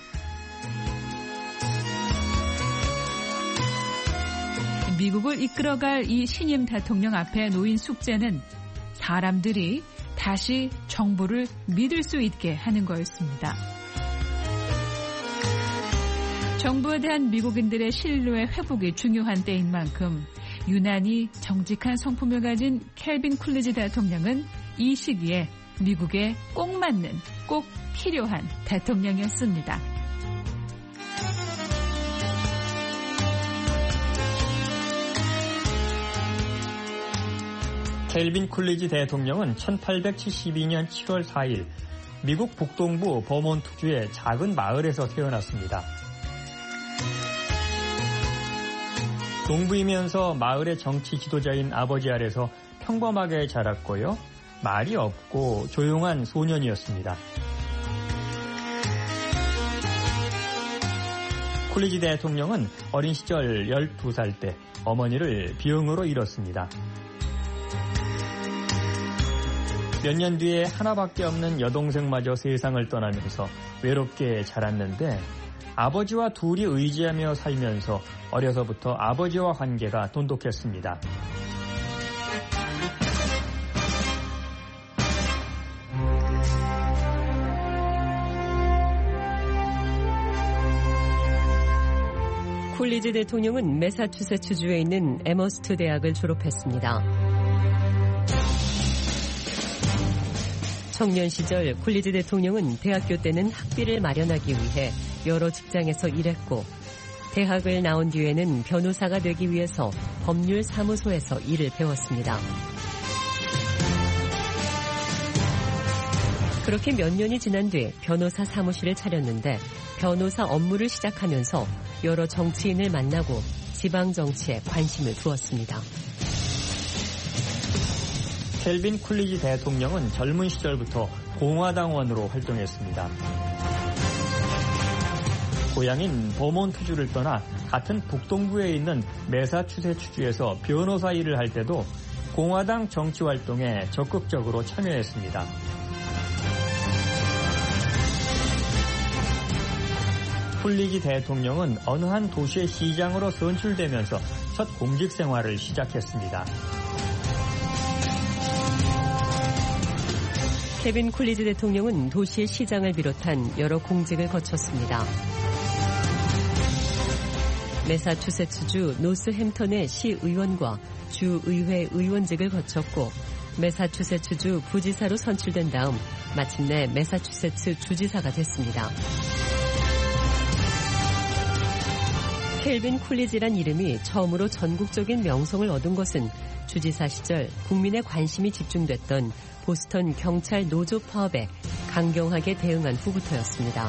미국을 이끌어갈 이 신임 대통령 앞에 놓인 숙제는 사람들이 다시 정부를 믿을 수 있게 하는 거였습니다. 정부에 대한 미국인들의 신뢰의 회복이 중요한 때인 만큼 유난히 정직한 성품을 가진 켈빈 쿨리지 대통령은 이 시기에 미국에 꼭 맞는, 꼭 필요한 대통령이었습니다. 켈빈 쿨리지 대통령은 천팔백칠십이 년 칠월 사일 미국 북동부 버몬트주의 작은 마을에서 태어났습니다. 농부이면서 마을의 정치 지도자인 아버지 아래서 평범하게 자랐고요. 말이 없고 조용한 소년이었습니다. 쿨리지 대통령은 어린 시절 열두 살 때 어머니를 병으로 잃었습니다. 몇 년 뒤에 하나밖에 없는 여동생마저 세상을 떠나면서 외롭게 자랐는데 아버지와 둘이 의지하며 살면서 어려서부터 아버지와 관계가 돈독했습니다. 쿨리지 대통령은 매사추세츠주에 있는 에머스트 대학을 졸업했습니다. 청년 시절 쿨리지 대통령은 대학교 때는 학비를 마련하기 위해 여러 직장에서 일했고 대학을 나온 뒤에는 변호사가 되기 위해서 법률 사무소에서 일을 배웠습니다. 그렇게 몇 년이 지난 뒤 변호사 사무실을 차렸는데 변호사 업무를 시작하면서 여러 정치인을 만나고 지방 정치에 관심을 두었습니다. 켈빈 쿨리지 대통령은 젊은 시절부터 공화당원으로 활동했습니다. 고향인 버몬트주를 떠나 같은 북동부에 있는 매사추세츠주에서 변호사 일을 할 때도 공화당 정치 활동에 적극적으로 참여했습니다. 쿨리지 대통령은 어느 한 도시의 시장으로 선출되면서 첫 공직 생활을 시작했습니다. 켈빈 쿨리지 대통령은 도시의 시장을 비롯한 여러 공직을 거쳤습니다. 매사추세츠주 노스햄턴의 시의원과 주의회 의원직을 거쳤고 매사추세츠주 부지사로 선출된 다음 마침내 매사추세츠 주지사가 됐습니다. 켈빈 쿨리지란 이름이 처음으로 전국적인 명성을 얻은 것은 주지사 시절 국민의 관심이 집중됐던 보스턴 경찰 노조 파업에 강경하게 대응한 후부터였습니다.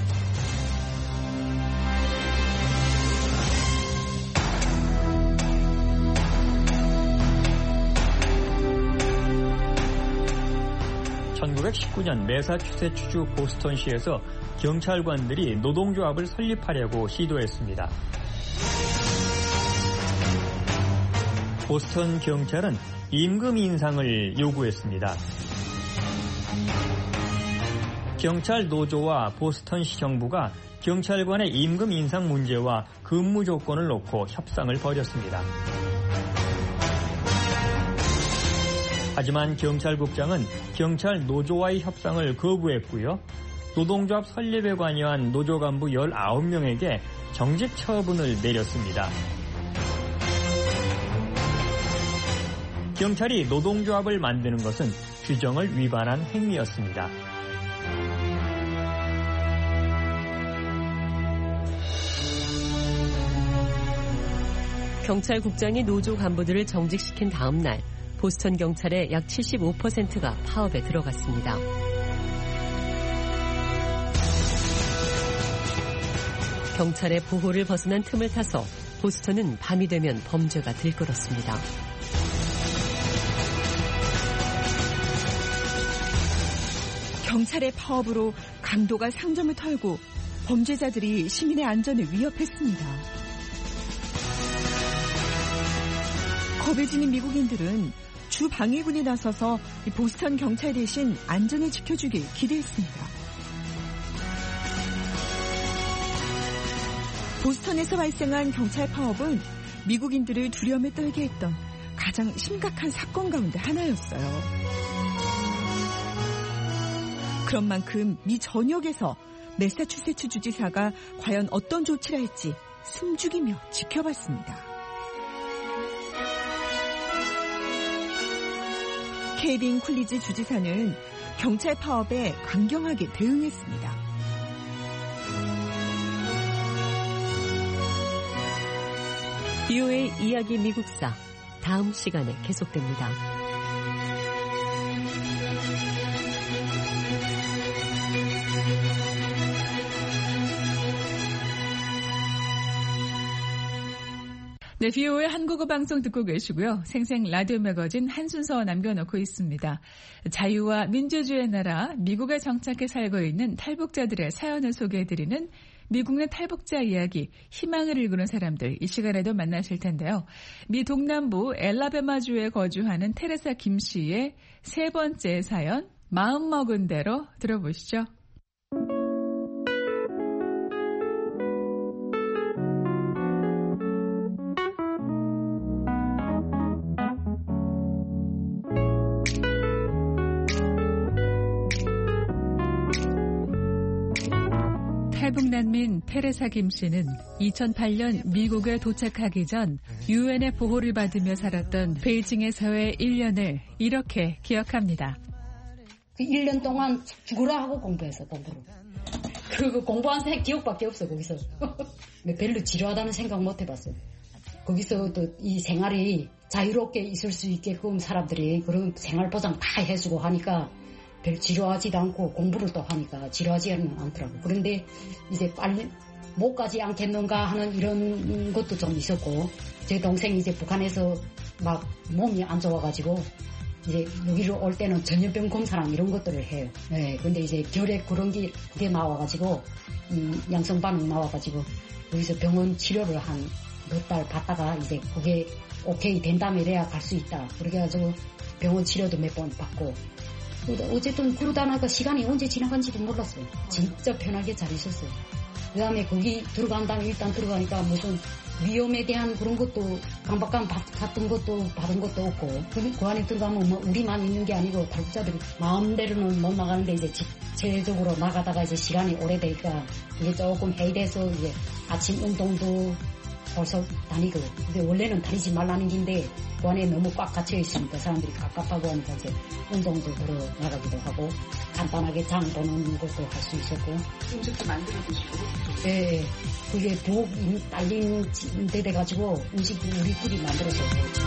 천구백십구 년 매사추세츠주 보스턴시에서 경찰관들이 노동조합을 설립하려고 시도했습니다. 보스턴 경찰은 임금 인상을 요구했습니다. 경찰 노조와 보스턴시 정부가 경찰관의 임금 인상 문제와 근무 조건을 놓고 협상을 벌였습니다. 하지만 경찰국장은 경찰 노조와의 협상을 거부했고요. 노동조합 설립에 관여한 노조 간부 열아홉 명에게 정직 처분을 내렸습니다. 경찰이 노동조합을 만드는 것은 규정을 위반한 행위였습니다. 경찰국장이 노조 간부들을 정직시킨 다음 날 보스턴 경찰의 약 칠십오 퍼센트가 파업에 들어갔습니다. 경찰의 보호를 벗어난 틈을 타서 보스턴은 밤이 되면 범죄가 들끓었습니다. 경찰의 파업으로 강도가 상점을 털고 범죄자들이 시민의 안전을 위협했습니다. 겁에 지닌 미국인들은 주 방위군이 나서서 보스턴 경찰 대신 안전을 지켜주길 기대했습니다. 보스턴에서 발생한 경찰 파업은 미국인들을 두려움에 떨게 했던 가장 심각한 사건 가운데 하나였어요. 그런 만큼 미 전역에서 매사추세츠 주지사가 과연 어떤 조치를 할지 숨죽이며 지켜봤습니다. 케이빈 쿨리지 주지사는 경찰 파업에 강경하게 대응했습니다. 비오에이 이야기 미국사 다음 시간에 계속됩니다. 네, 비오에이 한국어 방송 듣고 계시고요. 생생 라디오 매거진 한 순서 남겨놓고 있습니다. 자유와 민주주의의 나라 미국에 정착해 살고 있는 탈북자들의 사연을 소개해드리는 미국 내 탈북자 이야기, 희망을 일구는 사람들, 이 시간에도 만나실 텐데요. 미 동남부 엘라베마주에 거주하는 테레사 김 씨의 세 번째 사연, 마음먹은 대로 들어보시죠. 탈북난민 테레사 김 씨는 이천팔 년 미국에 도착하기 전 유엔의 보호를 받으며 살았던 베이징에서의 일 년을 이렇게 기억합니다. 그 일 년 동안 죽으라 하고 공부했어, 공부를. 그리고 공부한 생 기억밖에 없어, 거기서. 별로 지루하다는 생각 못 해봤어. 거기서 또 이 생활이 자유롭게 있을 수 있게끔 사람들이 그런 생활 보장 다 해주고 하니까 별 지루하지도 않고 공부를 또 하니까 지루하지는 않더라고. 그런데 이제 빨리 못 가지 않겠는가 하는 이런 것도 좀 있었고, 제 동생이 이제 북한에서 막 몸이 안 좋아가지고 이제 여기로 올 때는 전염병 검사랑 이런 것들을 해요. 네, 근데 이제 결핵 그런 게 그게 나와가지고 음, 양성 반응 나와가지고 여기서 병원 치료를 한 몇 달 받다가 이제 그게 오케이 된다면 이래야 갈 수 있다. 그렇게 해가지고 병원 치료도 몇 번 받고. 어쨌든 그러다 나니까 시간이 언제 지나간지도 몰랐어요. 진짜 편하게 잘 있었어요. 그 다음에 거기 들어간 다음에 일단 들어가니까 무슨 위험에 대한 그런 것도 강박감 같은 것도 받은 것도 없고, 그 안에 들어가면 뭐 우리만 있는 게 아니고 탈북자들이 마음대로는 못 나가는데 이제 집체적으로 나가다가 이제 시간이 오래되니까 이제 조금 해이돼서 이제 아침 운동도 벌써 다니고, 근데 원래는 다니지 말라는 긴데 그 안에 너무 꽉 갇혀 있으니까 사람들이 갑갑하고 하니까 이제 운동도 걸어 나가기도 하고 간단하게 장 보는 것도 할 수 있었고. 음식도 만들어 드시고. 네, 그게 부엌 딸린 데 돼가지고 음식도 우리끼리 만들어서.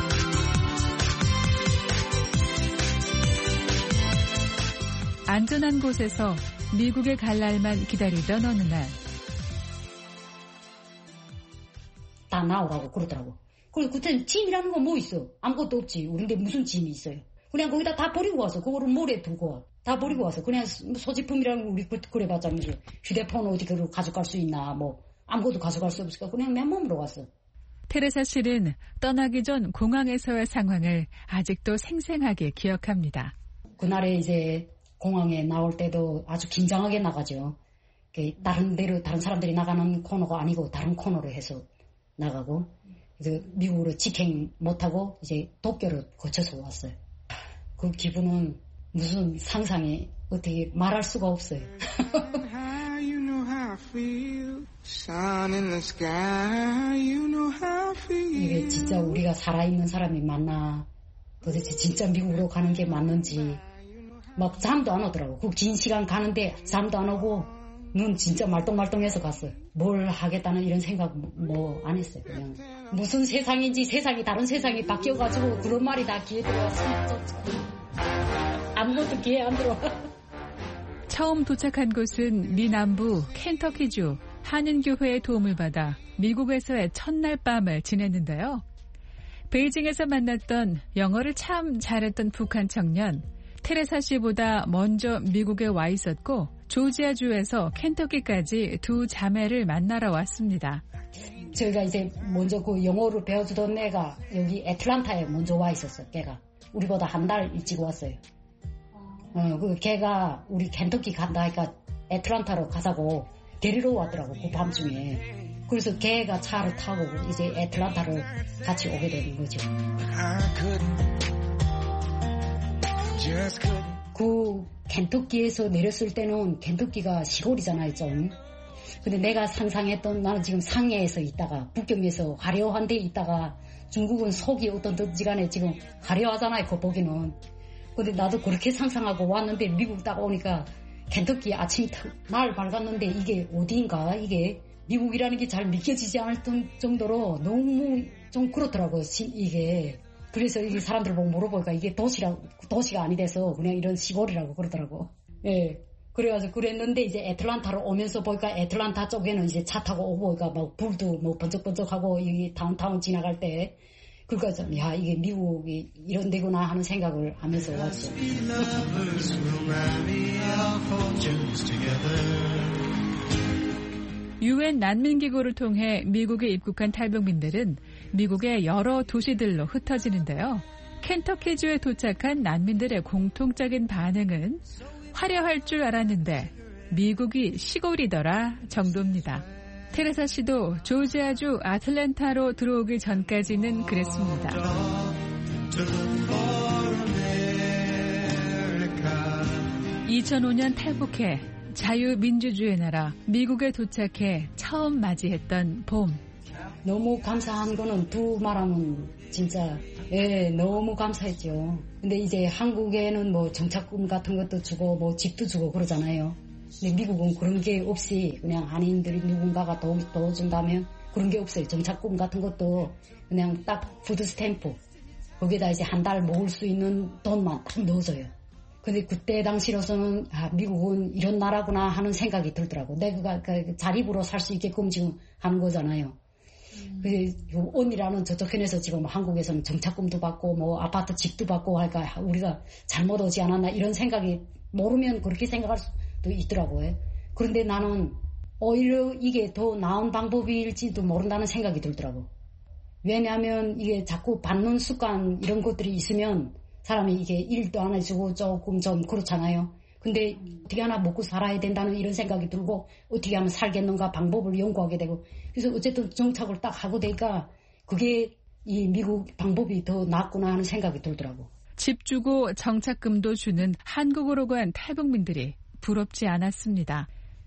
안전한 곳에서 미국에 갈 날만 기다리던 어느 날. 다 나오라고 그러더라고. 그리고 그때는 짐이라는 건 뭐 있어? 아무것도 없지. 우리인데 무슨 짐이 있어요? 그냥 거기다 다 버리고 와서 그거를 모래 두고 와. 다 버리고 와서 그냥 소지품이라는 거 우리 그래봤자 무슨 휴대폰 어디로 가져갈 수 있나 뭐 아무것도 가져갈 수 없으니까 그냥 맨몸으로 왔어. 테레사 씨는 떠나기 전 공항에서의 상황을 아직도 생생하게 기억합니다. 그날에 이제 공항에 나올 때도 아주 긴장하게 나가죠. 다른 데로 다른 사람들이 나가는 코너가 아니고 다른 코너로 해서 나가고, 그래서 미국으로 직행 못하고 이제 도쿄로 거쳐서 왔어요. 그 기분은 무슨 상상이 어떻게 말할 수가 없어요. 이게 진짜 우리가 살아있는 사람이 맞나, 도대체 진짜 미국으로 가는 게 맞는지. 막 잠도 안 오더라고. 그 긴 시간 가는데 잠도 안 오고 눈 진짜 말똥말똥해서 갔어요. 뭘 하겠다는 이런 생각 뭐 안 했어요. 그냥 무슨 세상인지 세상이 다른 세상이 바뀌어가지고 그런 말이 다 귀에 들어와서 아무것도 귀에 안 들어와. 처음 도착한 곳은 미 남부 켄터키주 한인교회의 도움을 받아 미국에서의 첫날 밤을 지냈는데요. 베이징에서 만났던 영어를 참 잘했던 북한 청년 테레사 씨보다 먼저 미국에 와 있었고 조지아주에서 켄터키까지 두 자매를 만나러 왔습니다. 저희가 이제 먼저 그 영어를 배워주던 애가 여기 애틀란타에 먼저 와 있었어. 걔가 우리보다 한 달 일찍 왔어요. 어, 그 걔가 우리 켄터키 간다 하니까 애틀란타로 가자고 데리러 왔더라고, 그 밤중에. 그래서 걔가 차를 타고 이제 애틀란타를 같이 오게 되는 거죠. 그 켄터키에서 내렸을 때는 켄터키가 시골이잖아요, 좀. 근데 내가 상상했던, 나는 지금 상해에서 있다가 북경에서 화려한 데 있다가 중국은 속이 어떤든지 간에 지금 화려하잖아요, 겉보기는. 근데 나도 그렇게 상상하고 왔는데 미국 딱 오니까 켄터키 아침 날 밝았는데 이게 어디인가, 이게 미국이라는 게 잘 믿겨지지 않을 정도로 너무 좀 그렇더라고요, 이게. 그래서 이게 사람들 보고 물어보니까 이게 도시라, 도시가 아니 돼서 그냥 이런 시골이라고 그러더라고. 예. 그래가지고 그랬는데 이제 애틀란타로 오면서 보니까 애틀란타 쪽에는 이제 차 타고 오고 보니까 막 불도 뭐 번쩍번쩍하고 여기 다운타운 지나갈 때 그러니까 좀, 야, 이게 미국이 이런 데구나 하는 생각을 하면서 왔죠. 유엔 난민기구를 통해 미국에 입국한 탈북민들은 미국의 여러 도시들로 흩어지는데요. 켄터키주에 도착한 난민들의 공통적인 반응은 화려할 줄 알았는데 미국이 시골이더라 정도입니다. 테레사 씨도 조지아주 아틀랜타로 들어오기 전까지는 그랬습니다. 이천오 년 탈북해 자유민주주의 나라 미국에 도착해 처음 맞이했던 봄. 너무 감사한 거는 두 말하면 진짜 예, 너무 감사했죠. 근데 이제 한국에는 뭐 정착금 같은 것도 주고 뭐 집도 주고 그러잖아요. 근데 미국은 그런 게 없이 그냥 한인들이 누군가가 도, 도와준다면 그런 게 없어요. 정착금 같은 것도 그냥 딱 푸드 스탬프 거기에다 이제 한 달 먹을 수 있는 돈만 딱 넣어줘요. 근데 그때 당시로서는 아, 미국은 이런 나라구나 하는 생각이 들더라고. 내가 그 자립으로 살 수 있게끔 지금 하는 거잖아요. 음. 그 언니라는 저쪽 편에서 지금 한국에서는 정착금도 받고 뭐 아파트 집도 받고 하니까 우리가 잘못 오지 않았나 이런 생각이 모르면 그렇게 생각할 수도 있더라고요. 그런데 나는 오히려 이게 더 나은 방법일지도 모른다는 생각이 들더라고. 왜냐하면 이게 자꾸 받는 습관 이런 것들이 있으면 사람이 이게 일도 안 해주고 조금 좀 그렇잖아요. 근데 어떻게 하나 먹고 살아야 된다는 이런 생각이 들고 어떻게 하면 살겠는가 방법을 연구하게 되고 그래서 어쨌든 정착을 딱 하고 되니까 그게 이 미국 방법이 더 낫구나 하는 생각이 들더라고. 집 주고 정착금도 주는 한국으로 간 탈북민들이 부럽지 않았습니다.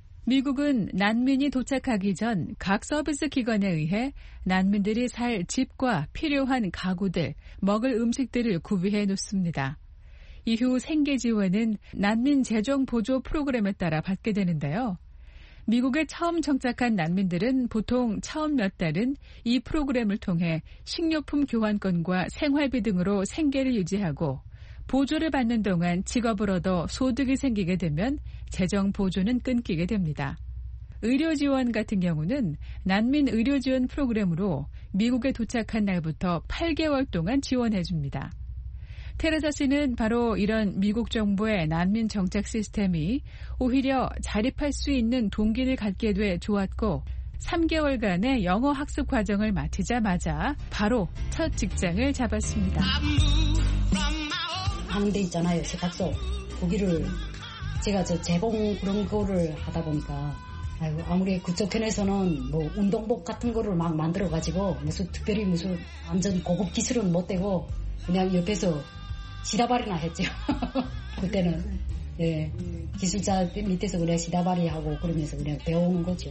미국은 난민이 도착하기 전 각 서비스 기관에 의해 난민들이 살 집과 필요한 가구들, 먹을 음식들을 구비해 놓습니다. 이후 생계 지원은 난민 재정 보조 프로그램에 따라 받게 되는데요. 미국에 처음 정착한 난민들은 보통 처음 몇 달은 이 프로그램을 통해 식료품 교환권과 생활비 등으로 생계를 유지하고 보조를 받는 동안 직업을 얻어 소득이 생기게 되면 재정 보조는 끊기게 됩니다. 의료 지원 같은 경우는 난민 의료 지원 프로그램으로 미국에 도착한 날부터 팔 개월 동안 지원해 줍니다. 테레사 씨는 바로 이런 미국 정부의 난민 정착 시스템이 오히려 자립할 수 있는 동기를 갖게 돼 좋았고 삼 개월간의 영어 학습 과정을 마치자마자 바로 첫 직장을 잡았습니다. 하는 데 있잖아요, 세탁소. 거기를 제가 저 재봉 그런 거를 하다 보니까 아이고, 아무리 그쪽 편에서는 뭐 운동복 같은 거를 막 만들어가지고 무슨 특별히 무슨 완전 고급 기술은 못 되고 그냥 옆에서 시다발이나 했죠. 그때는 예, 기술자 밑에서 그냥 시다발이 하고 그러면서 그냥 배워오는 거죠.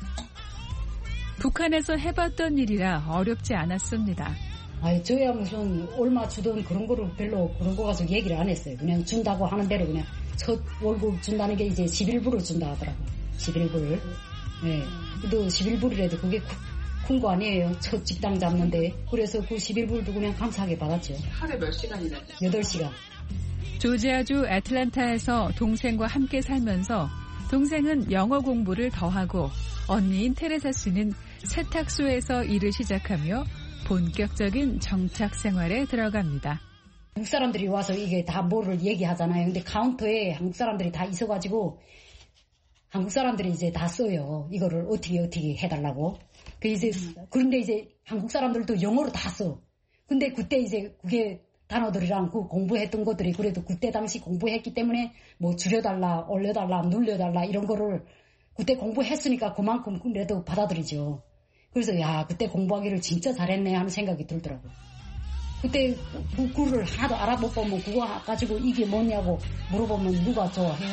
북한에서 해봤던 일이라 어렵지 않았습니다. 아니, 저야 무슨 얼마 주던 그런 거를 별로 그런 거 가지고 얘기를 안 했어요. 그냥 준다고 하는 대로 그냥 첫 월급 준다는 게 이제 십일 불을 준다 하더라고. 십일 불을. 예. 또 십일 불이라도 그게 큰 거 아니에요. 첫 직장 잡는데. 그래서 그 십일 불도 그냥 감사하게 받았죠. 하루에 몇 시간이나? 여덟 시간. 조지아주 애틀랜타에서 동생과 함께 살면서 동생은 영어 공부를 더하고 언니인 테레사 씨는 세탁소에서 일을 시작하며 본격적인 정착 생활에 들어갑니다. 한국 사람들이 와서 이게 다 뭐를 얘기하잖아요. 근데 카운터에 한국 사람들이 다 있어가지고 한국 사람들이 이제 다 써요. 이거를 어떻게 어떻게 해달라고. 그 이제 그런데 이제 한국 사람들도 영어로 다 써. 근데 그때 이제 그게 단어들이랑 그 공부했던 것들이 그래도 그때 당시 공부했기 때문에 뭐 줄여달라, 올려달라, 눌려달라 이런 거를 그때 공부했으니까 그만큼 그래도 받아들이죠. 그래서 야 그때 공부하기를 진짜 잘했네 하는 생각이 들더라고요. 그때 그 글을 하나도 알아못 보면 그거 가지고 이게 뭐냐고 물어보면 누가 좋아해요?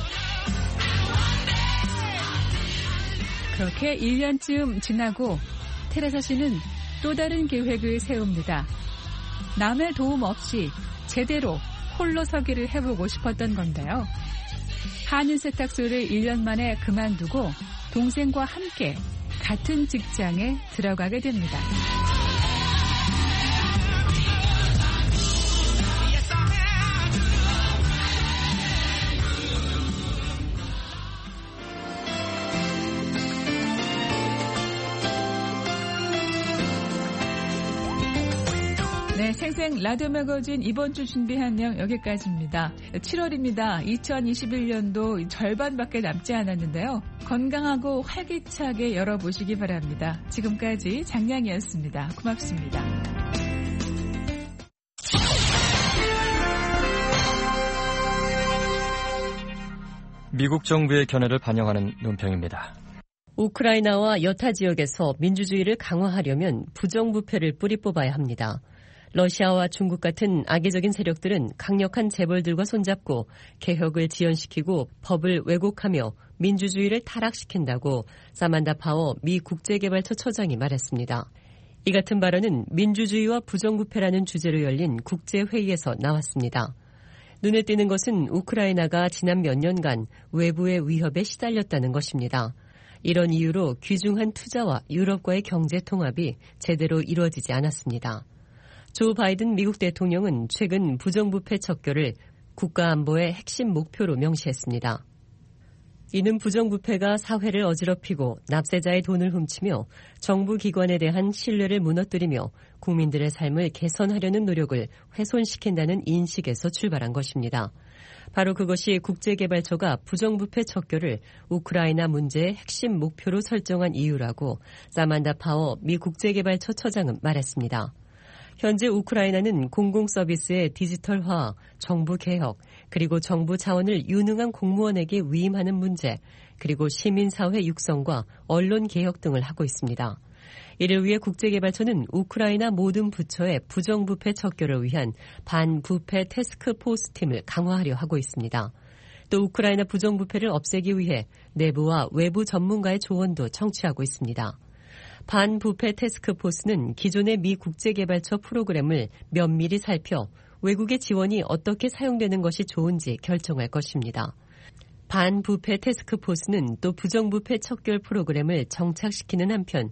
그렇게 일 년쯤 지나고 테레사 씨는 또 다른 계획을 세웁니다. 남의 도움 없이 제대로 홀로 서기를 해보고 싶었던 건데요. 한인 세탁소를 일 년 만에 그만두고 동생과 함께 같은 직장에 들어가게 됩니다. 네, 생생 라디오 매거진 이번 주 준비한 내용 여기까지입니다. 칠월입니다. 이천이십일 년도 절반밖에 남지 않았는데요. 건강하고 활기차게 열어보시기 바랍니다. 지금까지 장량이었습니다. 고맙습니다. 미국 정부의 견해를 반영하는 논평입니다. 우크라이나와 여타 지역에서 민주주의를 강화하려면 부정부패를 뿌리 뽑아야 합니다. 러시아와 중국 같은 악의적인 세력들은 강력한 재벌들과 손잡고 개혁을 지연시키고 법을 왜곡하며 민주주의를 타락시킨다고 사만다 파워 미 국제개발처 처장이 말했습니다. 이 같은 발언은 민주주의와 부정부패라는 주제로 열린 국제회의에서 나왔습니다. 눈에 띄는 것은 우크라이나가 지난 몇 년간 외부의 위협에 시달렸다는 것입니다. 이런 이유로 귀중한 투자와 유럽과의 경제 통합이 제대로 이루어지지 않았습니다. 조 바이든 미국 대통령은 최근 부정부패 척결을 국가안보의 핵심 목표로 명시했습니다. 이는 부정부패가 사회를 어지럽히고 납세자의 돈을 훔치며 정부 기관에 대한 신뢰를 무너뜨리며 국민들의 삶을 개선하려는 노력을 훼손시킨다는 인식에서 출발한 것입니다. 바로 그것이 국제개발처가 부정부패 척결을 우크라이나 문제의 핵심 목표로 설정한 이유라고 사만다 파워 미 국제개발처 처장은 말했습니다. 현재 우크라이나는 공공서비스의 디지털화, 정부 개혁, 그리고 정부 자원을 유능한 공무원에게 위임하는 문제, 그리고 시민사회 육성과 언론 개혁 등을 하고 있습니다. 이를 위해 국제개발처는 우크라이나 모든 부처의 부정부패 척결을 위한 반부패 태스크포스 팀을 강화하려 하고 있습니다. 또 우크라이나 부정부패를 없애기 위해 내부와 외부 전문가의 조언도 청취하고 있습니다. 반부패 태스크포스는 기존의 미 국제개발처 프로그램을 면밀히 살펴 외국의 지원이 어떻게 사용되는 것이 좋은지 결정할 것입니다. 반부패 태스크포스는 또 부정부패 척결 프로그램을 정착시키는 한편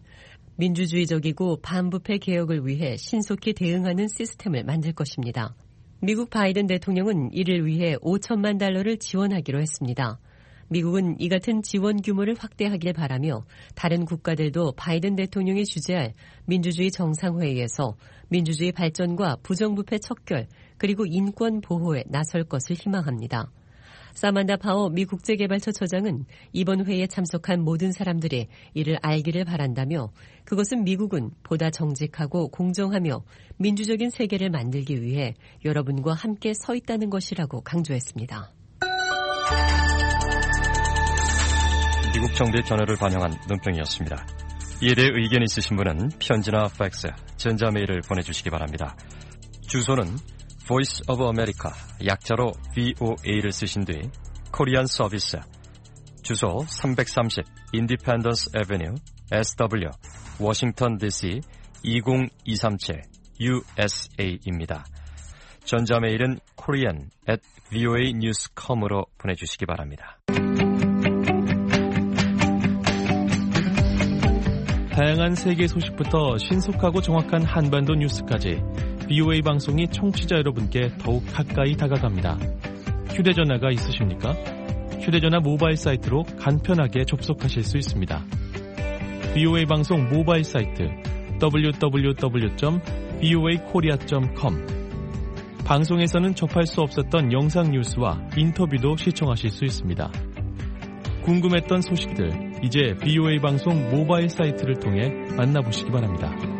민주주의적이고 반부패 개혁을 위해 신속히 대응하는 시스템을 만들 것입니다. 미국 바이든 대통령은 이를 위해 오천만 달러를 지원하기로 했습니다. 미국은 이 같은 지원 규모를 확대하길 바라며 다른 국가들도 바이든 대통령이 주재할 민주주의 정상회의에서 민주주의 발전과 부정부패 척결 그리고 인권 보호에 나설 것을 희망합니다. 사만다 파워 미 국제개발처 처장은 이번 회의에 참석한 모든 사람들이 이를 알기를 바란다며 그것은 미국은 보다 정직하고 공정하며 민주적인 세계를 만들기 위해 여러분과 함께 서 있다는 것이라고 강조했습니다. 미국 정부의 견해를 반영한 논평이었습니다. 이에 대해 의견 있으신 분은 편지나 팩스, 전자메일을 보내주시기 바랍니다. 주소는 Voice of America, 약자로 브이오에이를 쓰신 뒤 코리안 서비스, 주소 삼백삼십 Independence Avenue, 에스더블유, 워싱턴 디씨 이공이삼칠 유에스에이입니다. 전자메일은 korean at voa news dot com으로 보내주시기 바랍니다. 다양한 세계 소식부터 신속하고 정확한 한반도 뉴스까지 브이오에이 방송이 청취자 여러분께 더욱 가까이 다가갑니다. 휴대전화가 있으십니까? 휴대전화 모바일 사이트로 간편하게 접속하실 수 있습니다. 브이오에이 방송 모바일 사이트 더블유 더블유 더블유 점 브이오에이 코리아 점 컴 방송에서는 접할 수 없었던 영상 뉴스와 인터뷰도 시청하실 수 있습니다. 궁금했던 소식들, 이제 비오에이 방송 모바일 사이트를 통해 만나보시기 바랍니다.